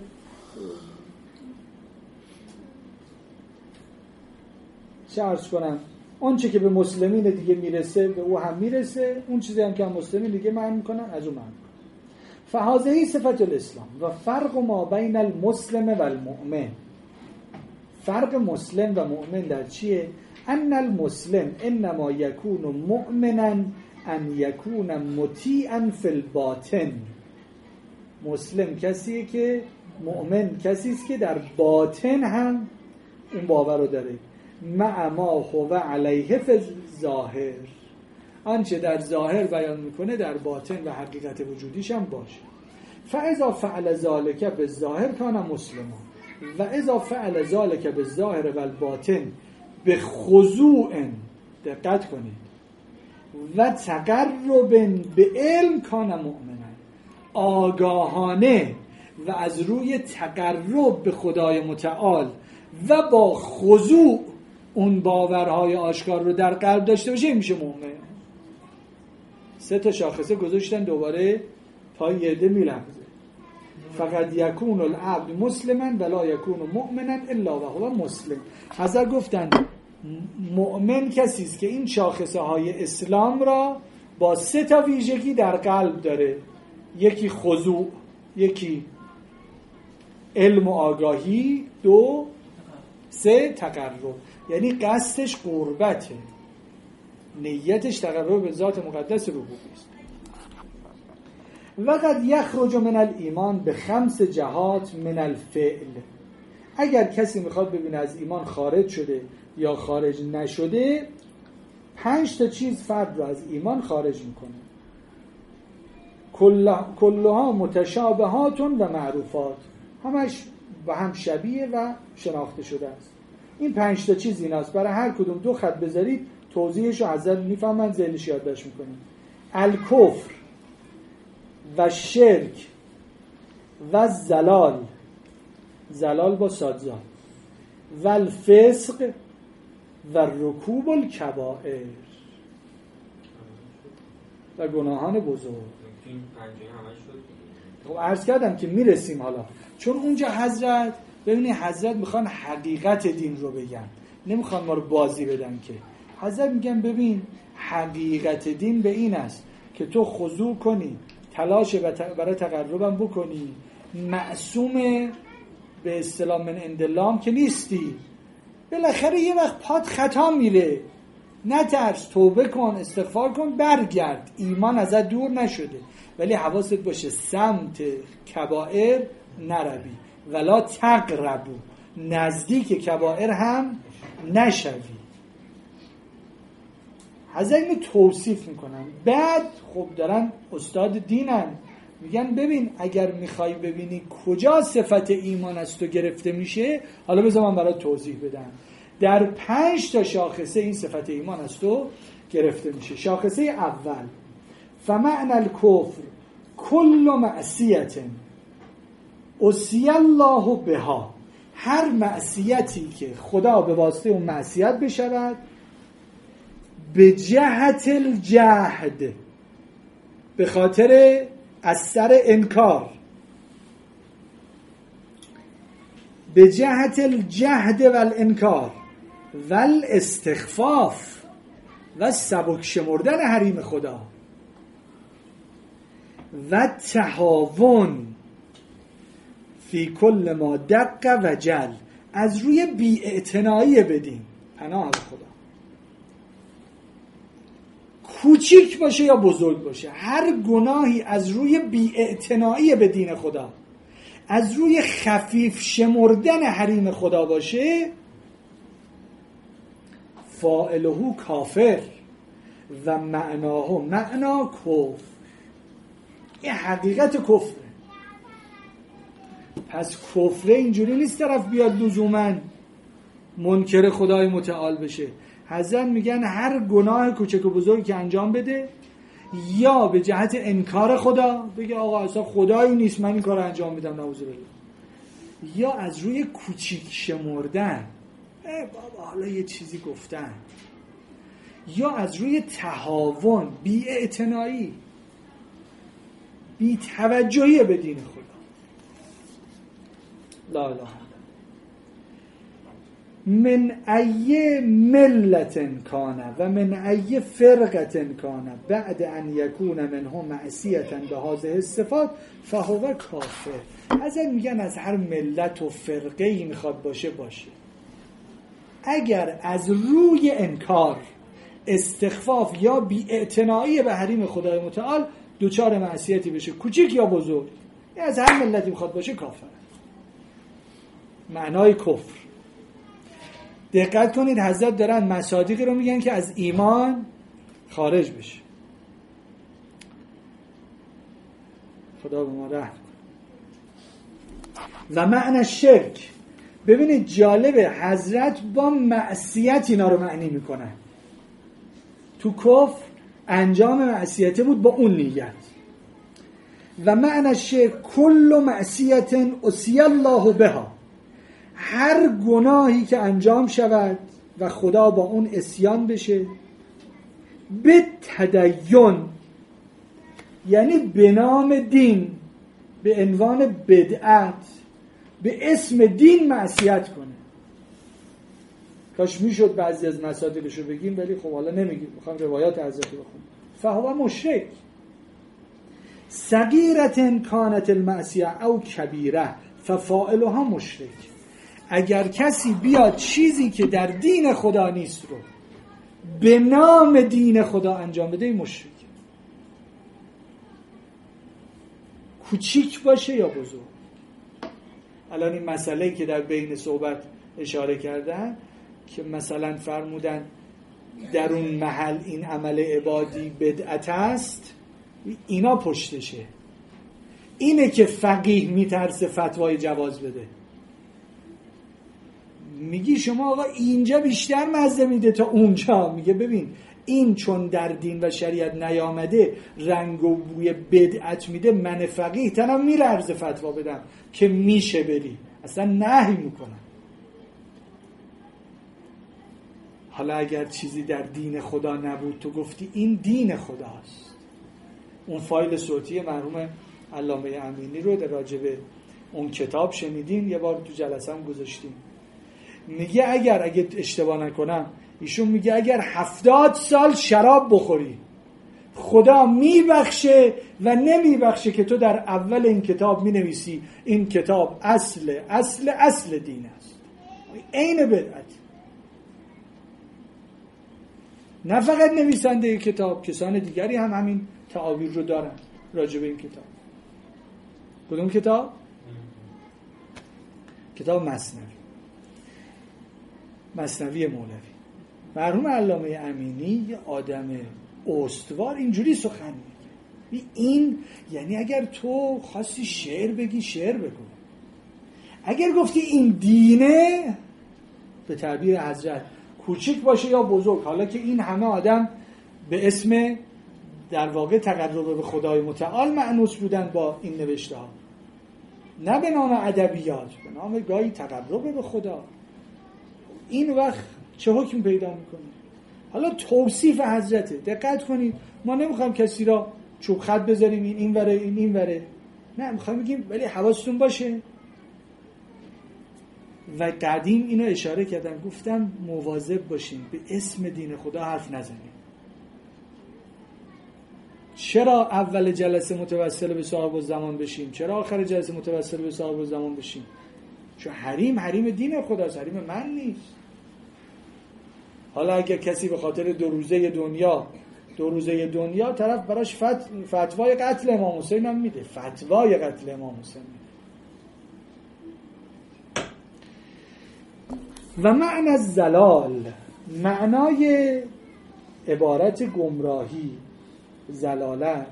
چه عرض کنم اون چی که به مسلمین دیگه میرسه به او هم میرسه، اون چیزی هم که هم مسلمین دیگه معنی میکنن از اون معنی. فهذه صفت الاسلام و فرق ما بین المسلم و المؤمن. فرق مسلم و مؤمن در چیه؟ ان المسلم انما یکون مؤمنا ان یکون مطیعا فی الباطن. مسلم کسیه که مؤمن کسی است که در باطن هم اون باور رو داره. مع ما هو علیه فی الظاهر، آنچه در ظاهر بیان میکنه در باطن و حقیقت وجودیش هم باشه. فاذا فعل ذلک بالظاهر کان مسلما و اذا فعل ذلک بالظاهر و الباطن بخضوع دقت کنید. و تقرب به علم کان مؤمنا، آگاهانه و از روی تقرب به خدای متعال و با خضوع اون باورهای آشکار رو در قلب داشته باشه میشه مؤمن. سه تا شاخصه گذاشتن دوباره تا یه عده میلحظه. فقط یکون العبد مسلما ولا یکون مؤمنا الا و هو مسلم. حضرت گفتن مؤمن کسی است که این شاخصه های اسلام را با سه تا ویژگی در قلب داره. یکی خضوع، یکی علم و آگاهی، دو سه تقرب، یعنی قصدش قربته، نیتش تقرب به ذات مقدس ربوبی است. وقد یخرج من الایمان به خمس جهات من الفعل. اگر کسی میخواد ببینه از ایمان خارج شده یا خارج نشده، پنج تا چیز فرد رو از ایمان خارج میکنه. کلها متشابهات و معروفات، همش با هم شبیه و شناخته شده است. این پنج تا چیز ایناست، برای هر کدوم دو خط بذارید توضیحش رو حضرت میفهمن، ذهنش یادداشت میکنید. الکفر و شرک و زلال، زلال با سادزا، و الفسق و رکوب الکبائر و گناهان بزرگ. این پنجه همش شد. خب عرض کردم که میرسیم حالا، چون اونجا حضرت ببینید حضرت میخوان حقیقت دین رو بگن، نمیخوان ما رو بازی بدن. که حضرت میگن ببین حقیقت دین به این است که تو خضوع کنی، تلاش برای تقربم بکنی، معصوم به اصطلاح من اندلام که نیستی، بالاخره یه وقت پات خطا میره، نترس، توبه کن، استغفار کن، برگرد، ایمان ازت دور نشده، ولی حواست باشه سمت کبائر نروی، ولا تقربو، نزدیک کبائر هم نشوی. حضرت اینو توصیف میکنن. بعد خب دارن استاد دینن، میگن ببین اگر میخوای ببینی کجا صفت ایمان از تو گرفته میشه، حالا بذار من برات توضیح بدم. در پنج تا شاخصه این صفت ایمان از تو گرفته میشه. شاخصه اول، فمعنى الکفر کل معصیت عصی الله بها، هر معصیتی که خدا به واسطه اون معصیت بشود، به جهت الجهد، به خاطر اثر انکار، به جهت الجهد و الانکار و الاستخفاف و سبک شمردن حریم خدا و تهاون فی کل ما دق و جل، از روی بی‌اعتنایی بدین پناه از خدا، کوچیک باشه یا بزرگ باشه، هر گناهی از روی بی‌اعتنایی به دین خدا، از روی خفیف شمردن حریم خدا باشه، فاعله کافر و معناه معنا کفر. این حقیقت کفره. پس کفره اینجوری نیست طرف بیاد لزوماً منکر خدای متعال بشه. حضرت میگن هر گناه کوچک و بزرگی که انجام بده، یا به جهت انکار خدا بگه آقا اصلا خدایی نیست من این کار انجام میدم نعوذ بالله، یا از روی کوچیک شمردن، ای بابا حالا یه چیزی گفتن، یا از روی تهاون، بی‌اعتنایی، بی توجهی به دین خدا. لا اله من ای ملت کانه و من ای فرقت کانه بعد ان یکون منهم معصیتا به هذه الصفات فهو کافر. از این میگن از هر ملت و فرقه ای میخواد باشه باشه، اگر از روی انکار، استخفاف یا بی‌اعتنایی به حریم خدای متعال دوچار معصیتی بشه، کوچیک یا بزرگ، از هر ملتی میخواد باشه کافر. معنای کفر. دقت کنید حضرت دارن مصادیقی رو میگن که از ایمان خارج بشه. خدا به ما رحم کنه. و معنی شرک، ببینید جالبه حضرت با معصیت اینا رو معنی میکنن. تو کفر انجام معصیت بود با اون نیت. و معنی شرک کل معصیت عصی الله بها، هر گناهی که انجام شود و خدا با اون عصیان بشه، به تدین یعنی به نام دین، به عنوان بدعت، به اسم دین معصیت کنه. کاش میشد بعضی از مصادیقش رو بگیم، ولی خب حالا نمیگیم، میخوام روایات حضرت بخونم. فهو مشرک صغیرة کانت المعصیه او کبیره ففاعلها مشرک. اگر کسی بیاد چیزی که در دین خدا نیست رو به نام دین خدا انجام بده، مشرک، کوچیک باشه یا بزرگ. الان این مسئله که در بین صحبت اشاره کردن که مثلا فرمودن در اون محل این عمل عبادی بدعت است، اینا پشتشه. اینه که فقیه میترسه فتوای جواز بده. میگی شما آقا اینجا بیشتر مزه میده تا اونجا. میگه ببین این چون در دین و شریعت نیامده رنگ و بوی بدعت میده، من فقیه تنم میلرزه فتوا بدم که میشه بری، اصلا نهی میکنم. حالا اگر چیزی در دین خدا نبود، تو گفتی این دین خداست. اون فایل صوتی مرحوم علامه امینی رو در راجع به اون کتاب شنیدیم، یه بار تو جلسه هم گذاشتیم. میگه اگر اگه اشتباه نکنم ایشون میگه اگر هفتاد سال شراب بخوری خدا میبخشه و نمیبخشه که تو در اول این کتاب مینویسی این کتاب اصل اصل اصل دین است. عین بدعت. نه فقط نویسنده کتاب، کسان دیگری هم همین تعابیر رو دارن راجع به این کتاب. کدوم کتاب؟ کتاب مثنوی. مثنوی مولوی. مرحوم علامه امینی یه آدم استوار اینجوری سخن میگه. این یعنی اگر تو خواستی شعر بگی شعر بگو، اگر گفتی این دینه، به تعبیر حضرت کوچیک باشه یا بزرگ، حالا که این همه آدم به اسم در واقع تقرب به خدای متعال مأنوس بودن با این نوشته ها، نه به نام ادبیات، به نام گاهی تقرب به خدا. این وقت چه حکم پیدا میکنه؟ حالا توصیف حضرته، دقت کنید، ما نمیخوایم کسی را چوب خط بذاریم این این وره این این وره، نه، میخوایم بگیم ولی حواستون باشه. و قدیم اینو اشاره کردم، گفتم مواظب باشیم به اسم دین خدا حرف نزنیم. چرا اول جلسه متوسل به صاحب الزمان بشیم؟ چرا آخر جلسه متوسل به صاحب الزمان بشیم؟ چون حریم حریم دین خداست، حریم من نیست. حالا اگر کسی به خاطر دو روزه دنیا دو روزه دنیا طرف براش فت... فتوای قتل امام حسین هم میده، فتوای قتل امام حسین میده. و معنی الزلال، معنای عبارت گمراهی، زلالت،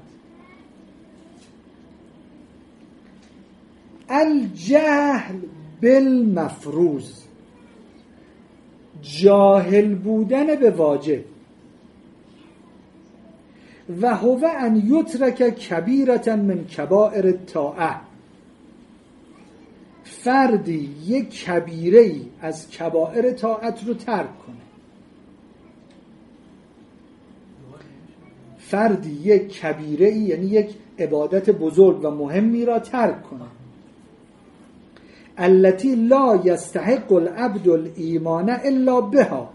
الجهل بالمفروض، جاهل بودن به واجب، و هو ان یترک کبیرة من کبائر الطاعه، فردی یک کبیره ای از کبائر طاعت رو ترک کنه. فردی یک کبیره ای یعنی یک عبادت بزرگ و مهمی را ترک کنه. التي لا يستحق العبد الایمان الا بها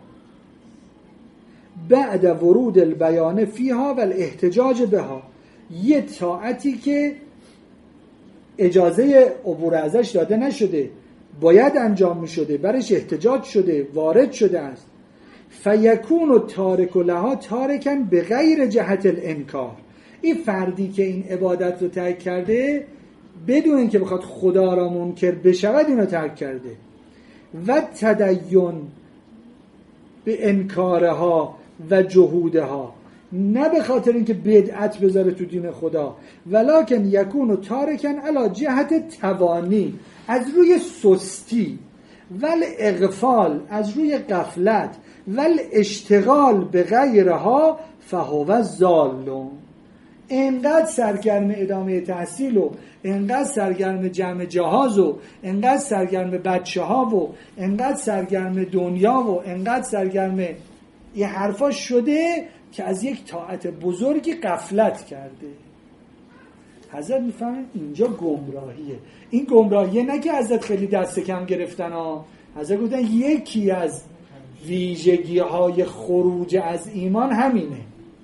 بعد ورود البیان فیها و الاحتجاج بها، یه طاعتی که اجازه عبور ازش داده نشده، باید انجام می شده، برش احتجاج شده، وارد شده است. فیکون و تارک لها تارکن به غیر جهت الانکار، این فردی که این عبادت رو ترک کرده بدون اینکه بخواد خدا را منکر بشود اینو ترک کرده. و تدین به انکارها و جهودها، نه به خاطر اینکه بدعت بذاره تو دین خدا، ولکن یکون و تارکن علی جهت توانی، از روی سستی ول اغفال از روی غفلت ول اشتغال به غیرها فهو ضال. انقدر سرگرم ادامه تحصیل و انقدر سرگرم جمع جهاز و انقدر سرگرم بچه ها و انقدر سرگرم دنیا و انقدر سرگرم یه حرفا شده که از یک طاعت بزرگی غفلت کرده. حضرت میفهمن اینجا گمراهیه. این گمراهیه نه که حضرت خیلی دست کم گرفتن ها. حضرت گفتن یکی از ویژگی های خروج از ایمان همینه.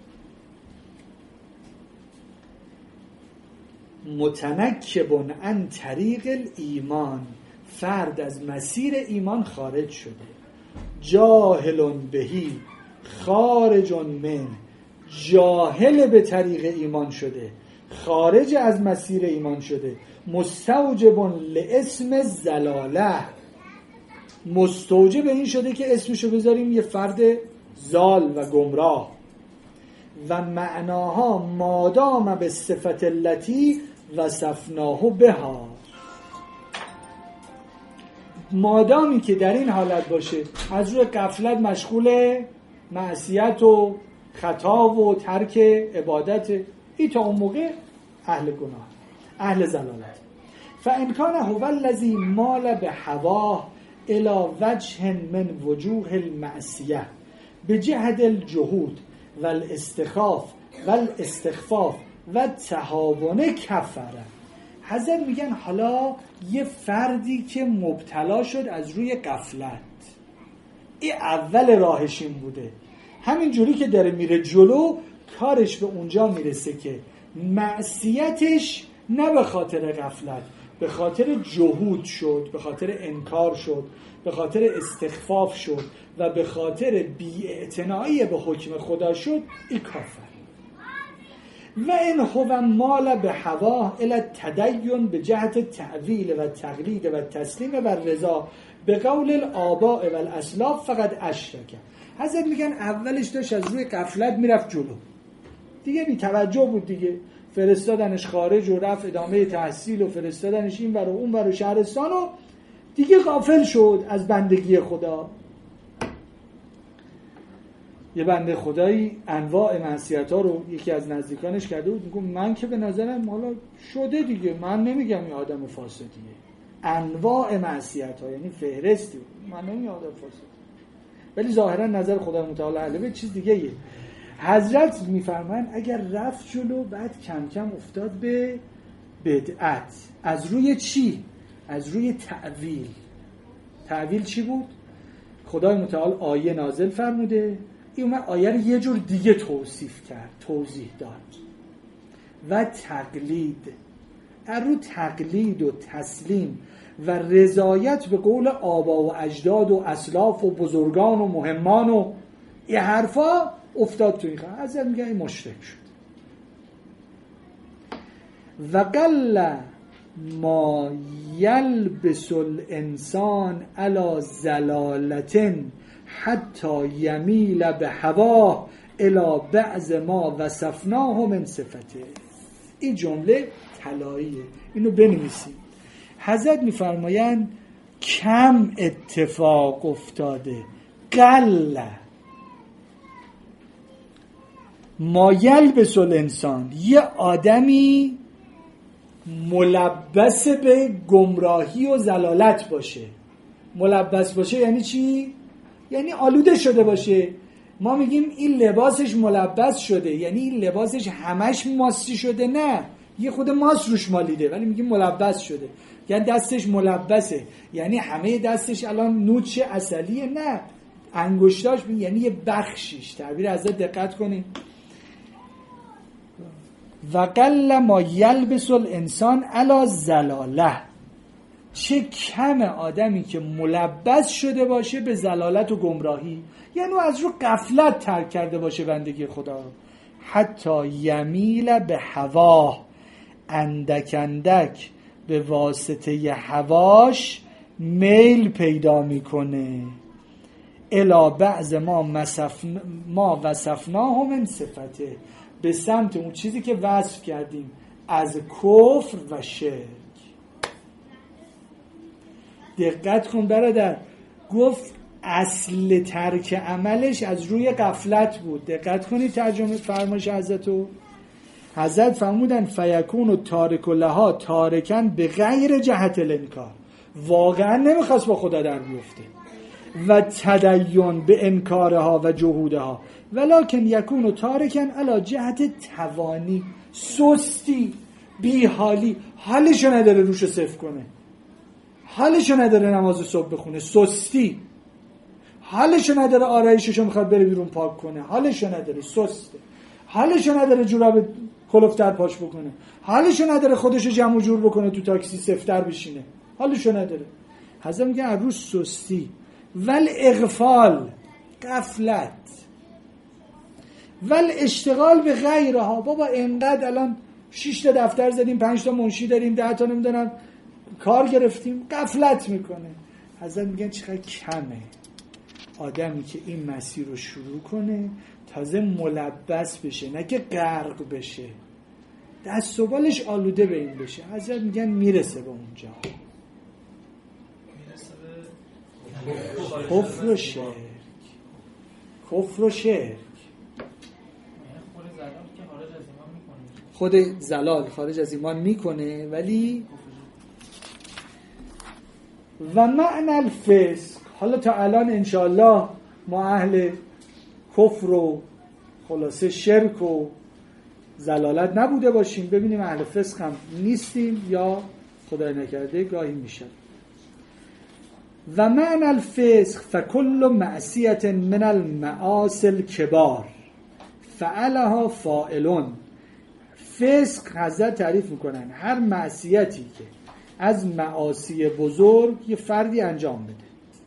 متنکبون عن طریق الایمان، فرد از مسیر ایمان خارج شده. جاهلون بهی خارجون من، جاهل به طریق ایمان شده، خارج از مسیر ایمان شده. مستوجبون لاسم زلاله، مستوجب این شده که اسمشو بذاریم یه فرد زال و گمراه. و معناها مادام به صفت التی وصفناه بها، مادامی که در این حالت باشه از روی غفلت مشغول معصیت و خطا و ترک عبادت، این تا اون موقع اهل گناه، اهل ضلالت. فان کان هو الذی مال به هواه الی وجه من وجوه المعصیه بجهد الجهود والاستخفاف والاستخفاف و تهاون کفره. حضرت میگن حالا یه فردی که مبتلا شد از روی غفلت، این اول راهش این بوده، همین جوری که داره میره جلو کارش به اونجا میرسه که معصیتش نه به خاطر غفلت، به خاطر جهود شد، به خاطر انکار شد، به خاطر استخفاف شد و به خاطر بی‌اعتنایی به حکم خدا شد. این کافر. و این هو مال به هواه الی تدین به جهت تعویل و تقلید و تسلیم و رضا به قول الآباء و الاسلاف فقط اشرک. حضرت میگن اولش داشت از روی غفلت میرفت جلو، دیگه بی توجه بود، دیگه فرستادنش خارج و رفت ادامه تحصیل و فرستادنش این ور و اون ور و شهرستان و دیگه غافل شد از بندگی خدا. یه بنده خدایی انواع معصیت‌ها رو یکی از نزدیکانش کرده بود، میگم من که به نظرم حالا شده دیگه، من نمیگم این آدم فاسدیه، انواع معصیت‌ها یعنی فهرستی، من نمیگم آدم فاسد، ولی ظاهرا نظر خدا متعال علیه چیز دیگه یه. حضرت میفرمان اگر رفت جلو بعد کم کم افتاد به بدعت. از روی چی؟ از روی تعویل. تعویل چی بود؟ خدای متعال آیه نازل فرموده، این اومد آیه رو یه جور دیگه توصیف کرد، توضیح داد. و تقلید، از رو تقلید و تسلیم و رضایت به قول آبا و اجداد و اسلاف و بزرگان و مهمان و این حرفا افتاد توی این خواهد. حضرت میگه این مشرک شد. و قل ما یلبس الانسان علی ضلالة حتی یمیل به هواه الی بعض ما وصفناه من صفته. این جمله طلاییه، اینو بنویسید. حضرت میفرمایند کم اتفاق افتاده، قل ما یلبس الانسان، یه آدمی ملبس به گمراهی و ضلالت باشه. ملبس باشه یعنی چی؟ یعنی آلوده شده باشه. ما میگیم این لباسش ملبس شده، یعنی این لباسش همش ماسی شده، نه، یه خود ماس روش مالیده، ولی میگیم ملبس شده. یعنی دستش ملبسه، یعنی همه دستش الان نوچ عسلیه، نه، انگشتاش یعنی یه بخشیش. تعبیر حضرت دقت کنید. و قل ما یلبس الانسان علی ضلاله، چه کم آدمی که ملبس شده باشه به ضلالت و گمراهی، یعنی از رو غفلت ترک کرده باشه بندگی خدا. حتی یمیل به هواه، اندک اندک به واسطه هواش میل پیدا میکنه. الی بعض ما مسفن ما وصفناه من صفته، به سمت اون چیزی که وصف کردیم از کفر و شرک. دقت کن برادر، گفت اصل ترک عملش از روی غفلت بود. دقت کنید ترجمه فرمایش حضرتو. حضرت فرمودن فیکون و تارک لها تارکن به غیر جهت الانکار، واقعا نمیخواست با خدا در بیفته، و تدین به انکارها و جهودها، ولکن یکون و تارکن علا جهت توانی، سستی، بیحالی، حالشو نداره روشو صفر کنه، حالشو نداره نماز صبح بخونه، سستی، حالشو نداره آرایششو میخواد بره بیرون پاک کنه، حالشو نداره، سسته، حالشو نداره جوراب کلفتر پاش بکنه، حالشو نداره خودشو جمع و جور بکنه تو تاکسی سفتر بشینه، حالشو نداره. حضرت میگه از روز سستی، ول اغفال، غفلت، ول اشتغال به غیرها. بابا اینقدر الان شش تا دفتر زدیم، پنج تا منشی داریم، ده تا نمیدونم کار گرفتیم، غفلت میکنه. حضرت میگن چقدر کمه آدمی که این مسیر رو شروع کنه تازه ملبس بشه، نه که غرق بشه، دست و بالش آلوده به این بشه. حضرت میگن میرسه به اونجا، کفر و شرک، کفر و شرک. خود زلال خارج از ایمان میکنه، ولی و معنی الفسق. حالا تا الان انشاءالله ما اهل کفر و خلاصه شرک و زلالت نبوده باشیم، ببینیم اهل فسق هم نیستیم یا خدای نکرده گاهی میشه. و معنی الفسق فکل معصیت من المعاصی الکبار فعلها فاعلون. فسق حضرت تعریف میکنن هر معصیتی که از معاصی بزرگ یه فردی انجام بده،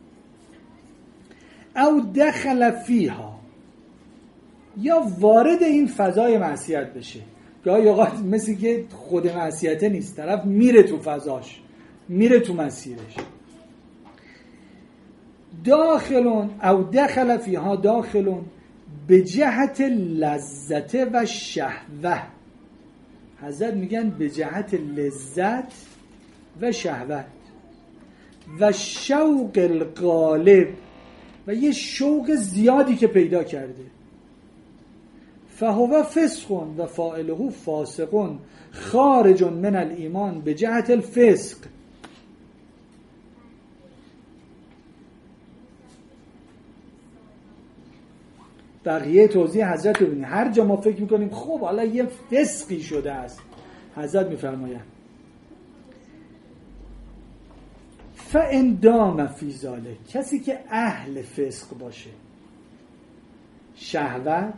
او دخل فیها، یا وارد این فضای معصیت بشه. گاهی اوقات مثل که خود معصیت نیست، طرف میره تو فضاش، میره تو مسیرش. داخلون او دخل فیها داخلون به جهت لذت و شهوه. حضرت میگن به جهت لذت و شهوت و شوق الغالب، و یه شوق زیادی که پیدا کرده. فهو فسقون و فاعله فاسقون خارج من الایمان به جهت الفسق. بقیه توضیح حضرت رو ببینید. هر جا ما فکر میکنیم خب حالا یه فسقی شده است، حضرت میفرمایند فَإِنْ دَامَ فِي ذَلِكَ، کسی که اهل فسق باشه، شهوت،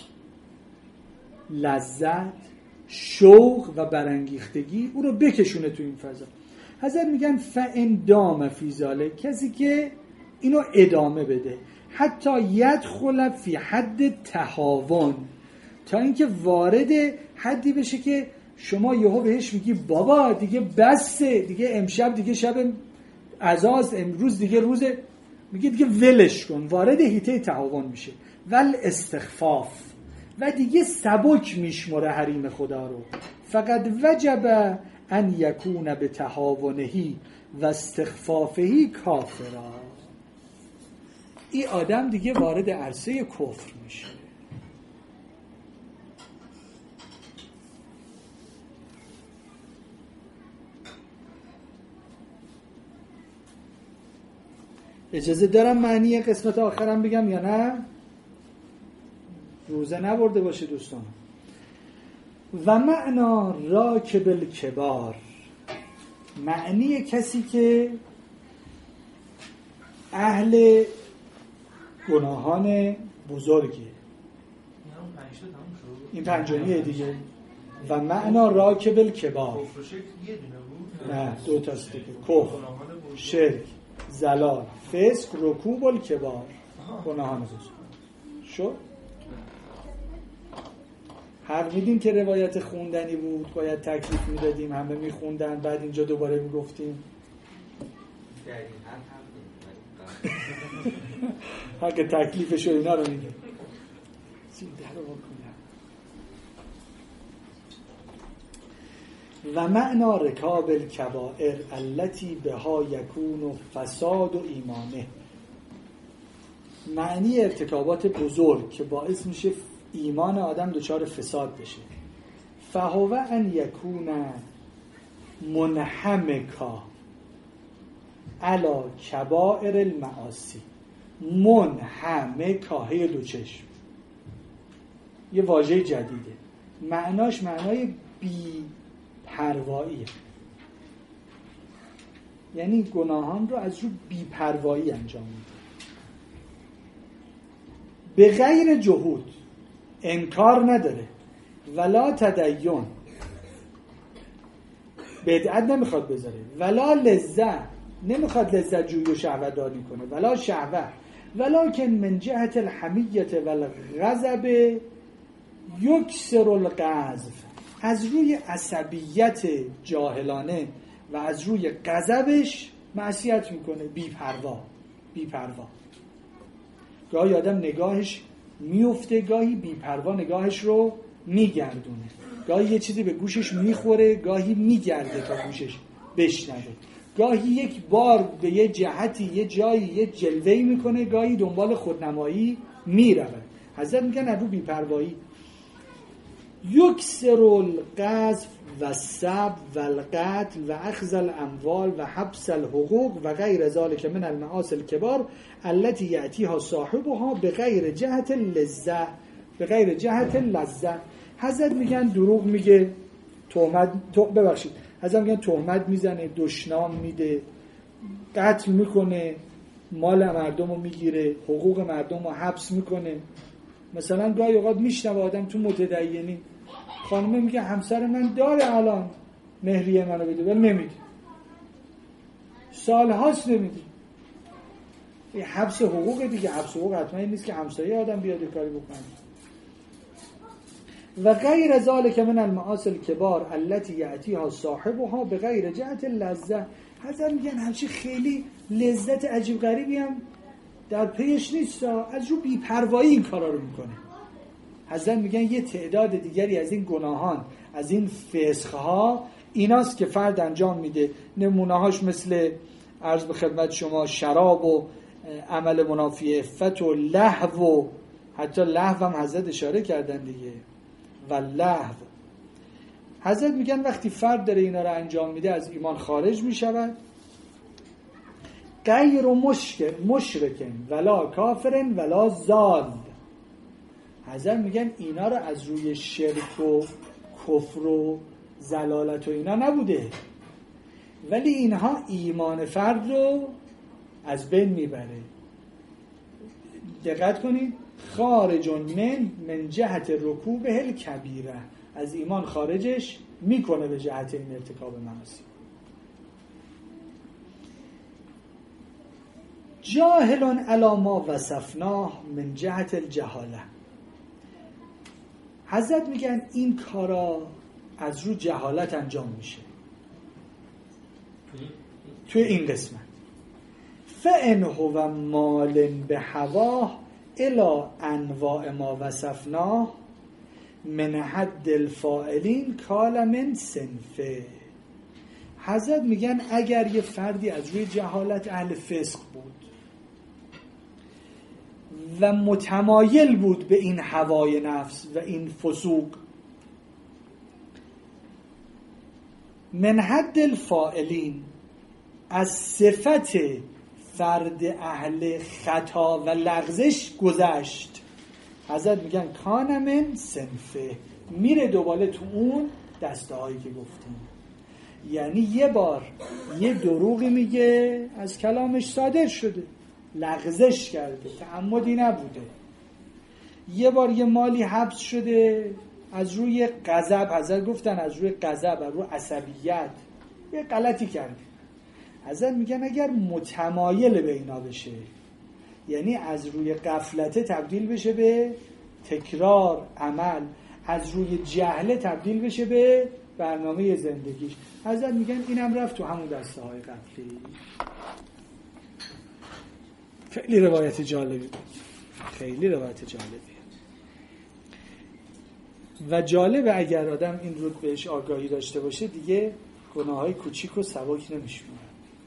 لذت، شوق و برانگیختگی او رو بکشونه تو این فضا. حضرت میگن فَإِنْ دَامَ فِي ذَلِكَ، کسی که اینو ادامه بده، حتی یدخل فی حد تهاون، تا اینکه وارد حدی بشه که شما یهو بهش میگی بابا دیگه بسه، دیگه امشب دیگه شب عزاست، امروز دیگه روز، میگه دیگه ولش کن، وارد حیطه تهاون میشه. ول استخفاف، و دیگه سبک میشمره حریم خدا رو. فقط وجب ان یکون به تهاونهی و استخفافهی کافرا. این آدم دیگه وارد عرصه کفر میشه. اجازه دارم معنی قسمت آخرم بگم یا نه؟ روزه نبرده باشه دوستان. و معنا راکب الکبار، معنی کسی که اهل گناهان بزرگه. این پنجمیه دیگه. و معنا راکب الکبار، نه دو تاست دیگه، کفر، شرک، زلال، فسق، رکوب الکبار، گناهان بزرگ. شو حق میدیم که روایت خوندنی بود، باید تکلیف میدادیم، همه میخوندن، بعد اینجا دوباره میگفتیم حق تکلیفش و اینا رو میگیم. و معنا رکاب الکبائر التي بها یکون فساد و ایمانه، معنی ارتکابات بزرگ که باعث میشه ایمان آدم دچار فساد بشه. فهو ان یکون منحمکا علا کبائر المعاصی. منحمکا هی دو چشم، یه واژه جدیده، معناش معنای بی پرواییه، یعنی گناهان رو از رو بی پروایی انجام میده، به غیر جهود، انکار نداره، ولا تدین، بدعت نمیخواد بذاره، ولا لذت، نمیخواد لذت جویی و شهوت داری کنه، ولا شهوت، ولکن من جهت الحمیت والغضب یکسر القذف، از روی عصبیت جاهلانه و از روی غضبش معصیت میکنه، بی پروا بی پروا. گاهی آدم نگاهش میفته، گاهی بی پروا نگاهش رو میگردونه، گاهی یه چیزی به گوشش میخوره، گاهی میگرده تا گوشش بشنوه، گاهی یک بار به یه جهتی یه جایی یه جلوه‌ای میکنه، گاهی دنبال خودنمایی میرود. حضرت میگن از رو بی پروایی. یکسر القذف و سب و القتل و اخذ الاموال و حبس الحقوق و غیر ذلك من المعاصی الکبار التي یأتیها صاحبها به غیر جهت لذت، به غیر جهت لذت. حضرت میگن دروغ میگه، تهمت تو ببخشید حضرت میگن تهمت میزنه، دشنام میده، قتل میکنه، مال مردم رو میگیره، حقوق مردم رو حبس میکنه. مثلا گاهی اوقات میشنوه آدم تو متدینی، خانمه میگه همسر من داره الان مهریه منو بده ولی نمیده، سال هاست نمیده. این حبس حقوق دیگه، حبس حقوق حتما این نیست که همسایه آدم بیاد کاری بکنه. و غیر ذلك من المعاصی الکبار التي یأتیها صاحبها به غیر جهت لذت. حضرت میگن همچی خیلی لذت عجیب غریبی هم در پیش نیست، از رو بی‌پروایی این کارا رو میکنه. حضرت میگن یه تعداد دیگری از این گناهان، از این فسقها ایناست که فرد انجام میده. نمونه‌هاش مثل عرض به خدمت شما شراب و عمل منافی عفت و لهو، و حتی لهو هم حضرت اشاره کردن دیگه، و لهو. حضرت میگن وقتی فرد داره اینا رو انجام میده از ایمان خارج میشود. غیر مشرک مشرکن ولا کافرن ولا زال. حضرت میگن اینا رو از روی شرک و کفر و ضلالت و اینا نبوده، ولی اینها ایمان فرد رو از بین میبره. دقت کنید، خارج من من جهت رکوبه الکبیره، از ایمان خارجش میکنه به جهت این ارتکاب معاصی. جاهلون علی ما وصفناه من جهت الجهاله. حضرت میگن این کارا از رو جهالت انجام میشه. توی این قسمت فَإِنْ هُوَ مَالٍ بِهَوَاهُ إِلَى أَنْوَاعِ مَا وَصَفْنَاهُ من حد الفاعلین کال من صنفه. حضرت میگن اگر یه فردی از روی جهالت اهل فسق بود و متمایل بود به این هوای نفس و این فسوق، من حد الفاعلین، از صفت فرد اهل خطا و لغزش گذشت، حضرت میگن کان من صنفه، میره دوباره تو اون دسته هایی که گفتیم. یعنی یه بار یه دروغی میگه از کلامش صادر شده، لغزش کرده، تعمدی نبوده. یه بار یه مالی حبس شده از روی غضب، حضرت گفتن از روی غضب، از روی عصبیت یه غلطی کرده. حضرت میگن اگر متمایل به اینا بشه، یعنی از روی غفلت تبدیل بشه به تکرار عمل، از روی جهل تبدیل بشه به برنامه زندگیش، حضرت میگن اینم رفت تو همون دسته های قبلی. خیلی روایت جالبی بود، خیلی روایت جالبی. و جالبه اگر آدم این رو بهش آگاهی داشته باشه دیگه گناههای کوچیک و سبک نمیشمونه.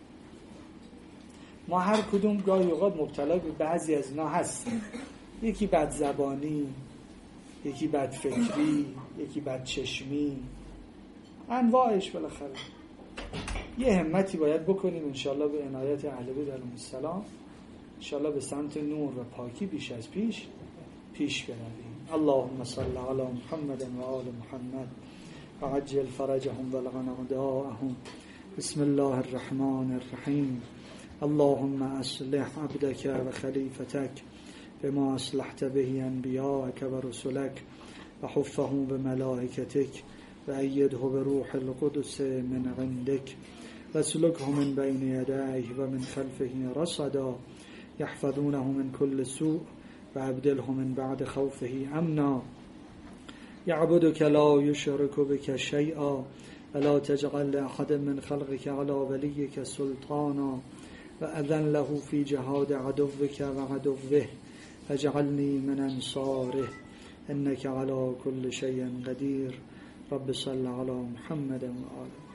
ما هر کدوم گاهی اوقات مبتلا به بعضی از اینا هستیم، یکی بد زبانی، یکی بد فکری، یکی بد چشمی، انواعش. بالاخره یه همتی باید بکنیم انشالله به عنایت اهل بیت علیهم السلام، انشالله به سمت نور و پاکی بیش از پیش پیش برویم. اللهم صل علی محمد و آل محمد و عجل فرجهم و لغن اعداءهم. بسم الله الرحمن الرحیم. اللهم اصلح عبدك و خلیفتك بما اصلحت به انبیاءك و رسلك و حفه بملائکتك و ایده بروح القدس من عندك و سلكه من بين يديه و من خلفه رصدا يحفظونه من كل سوء و ابدله من بعد خوفه امنا يعبدك لا يشرك بك شيئا ولا تجعل لأحد من خلقك على وليك سلطانا وأذن له في جهاد عدوك وعدوه فاجعلني من أنصاره إنك على كل شيء قدير. رب صل على محمد وآله.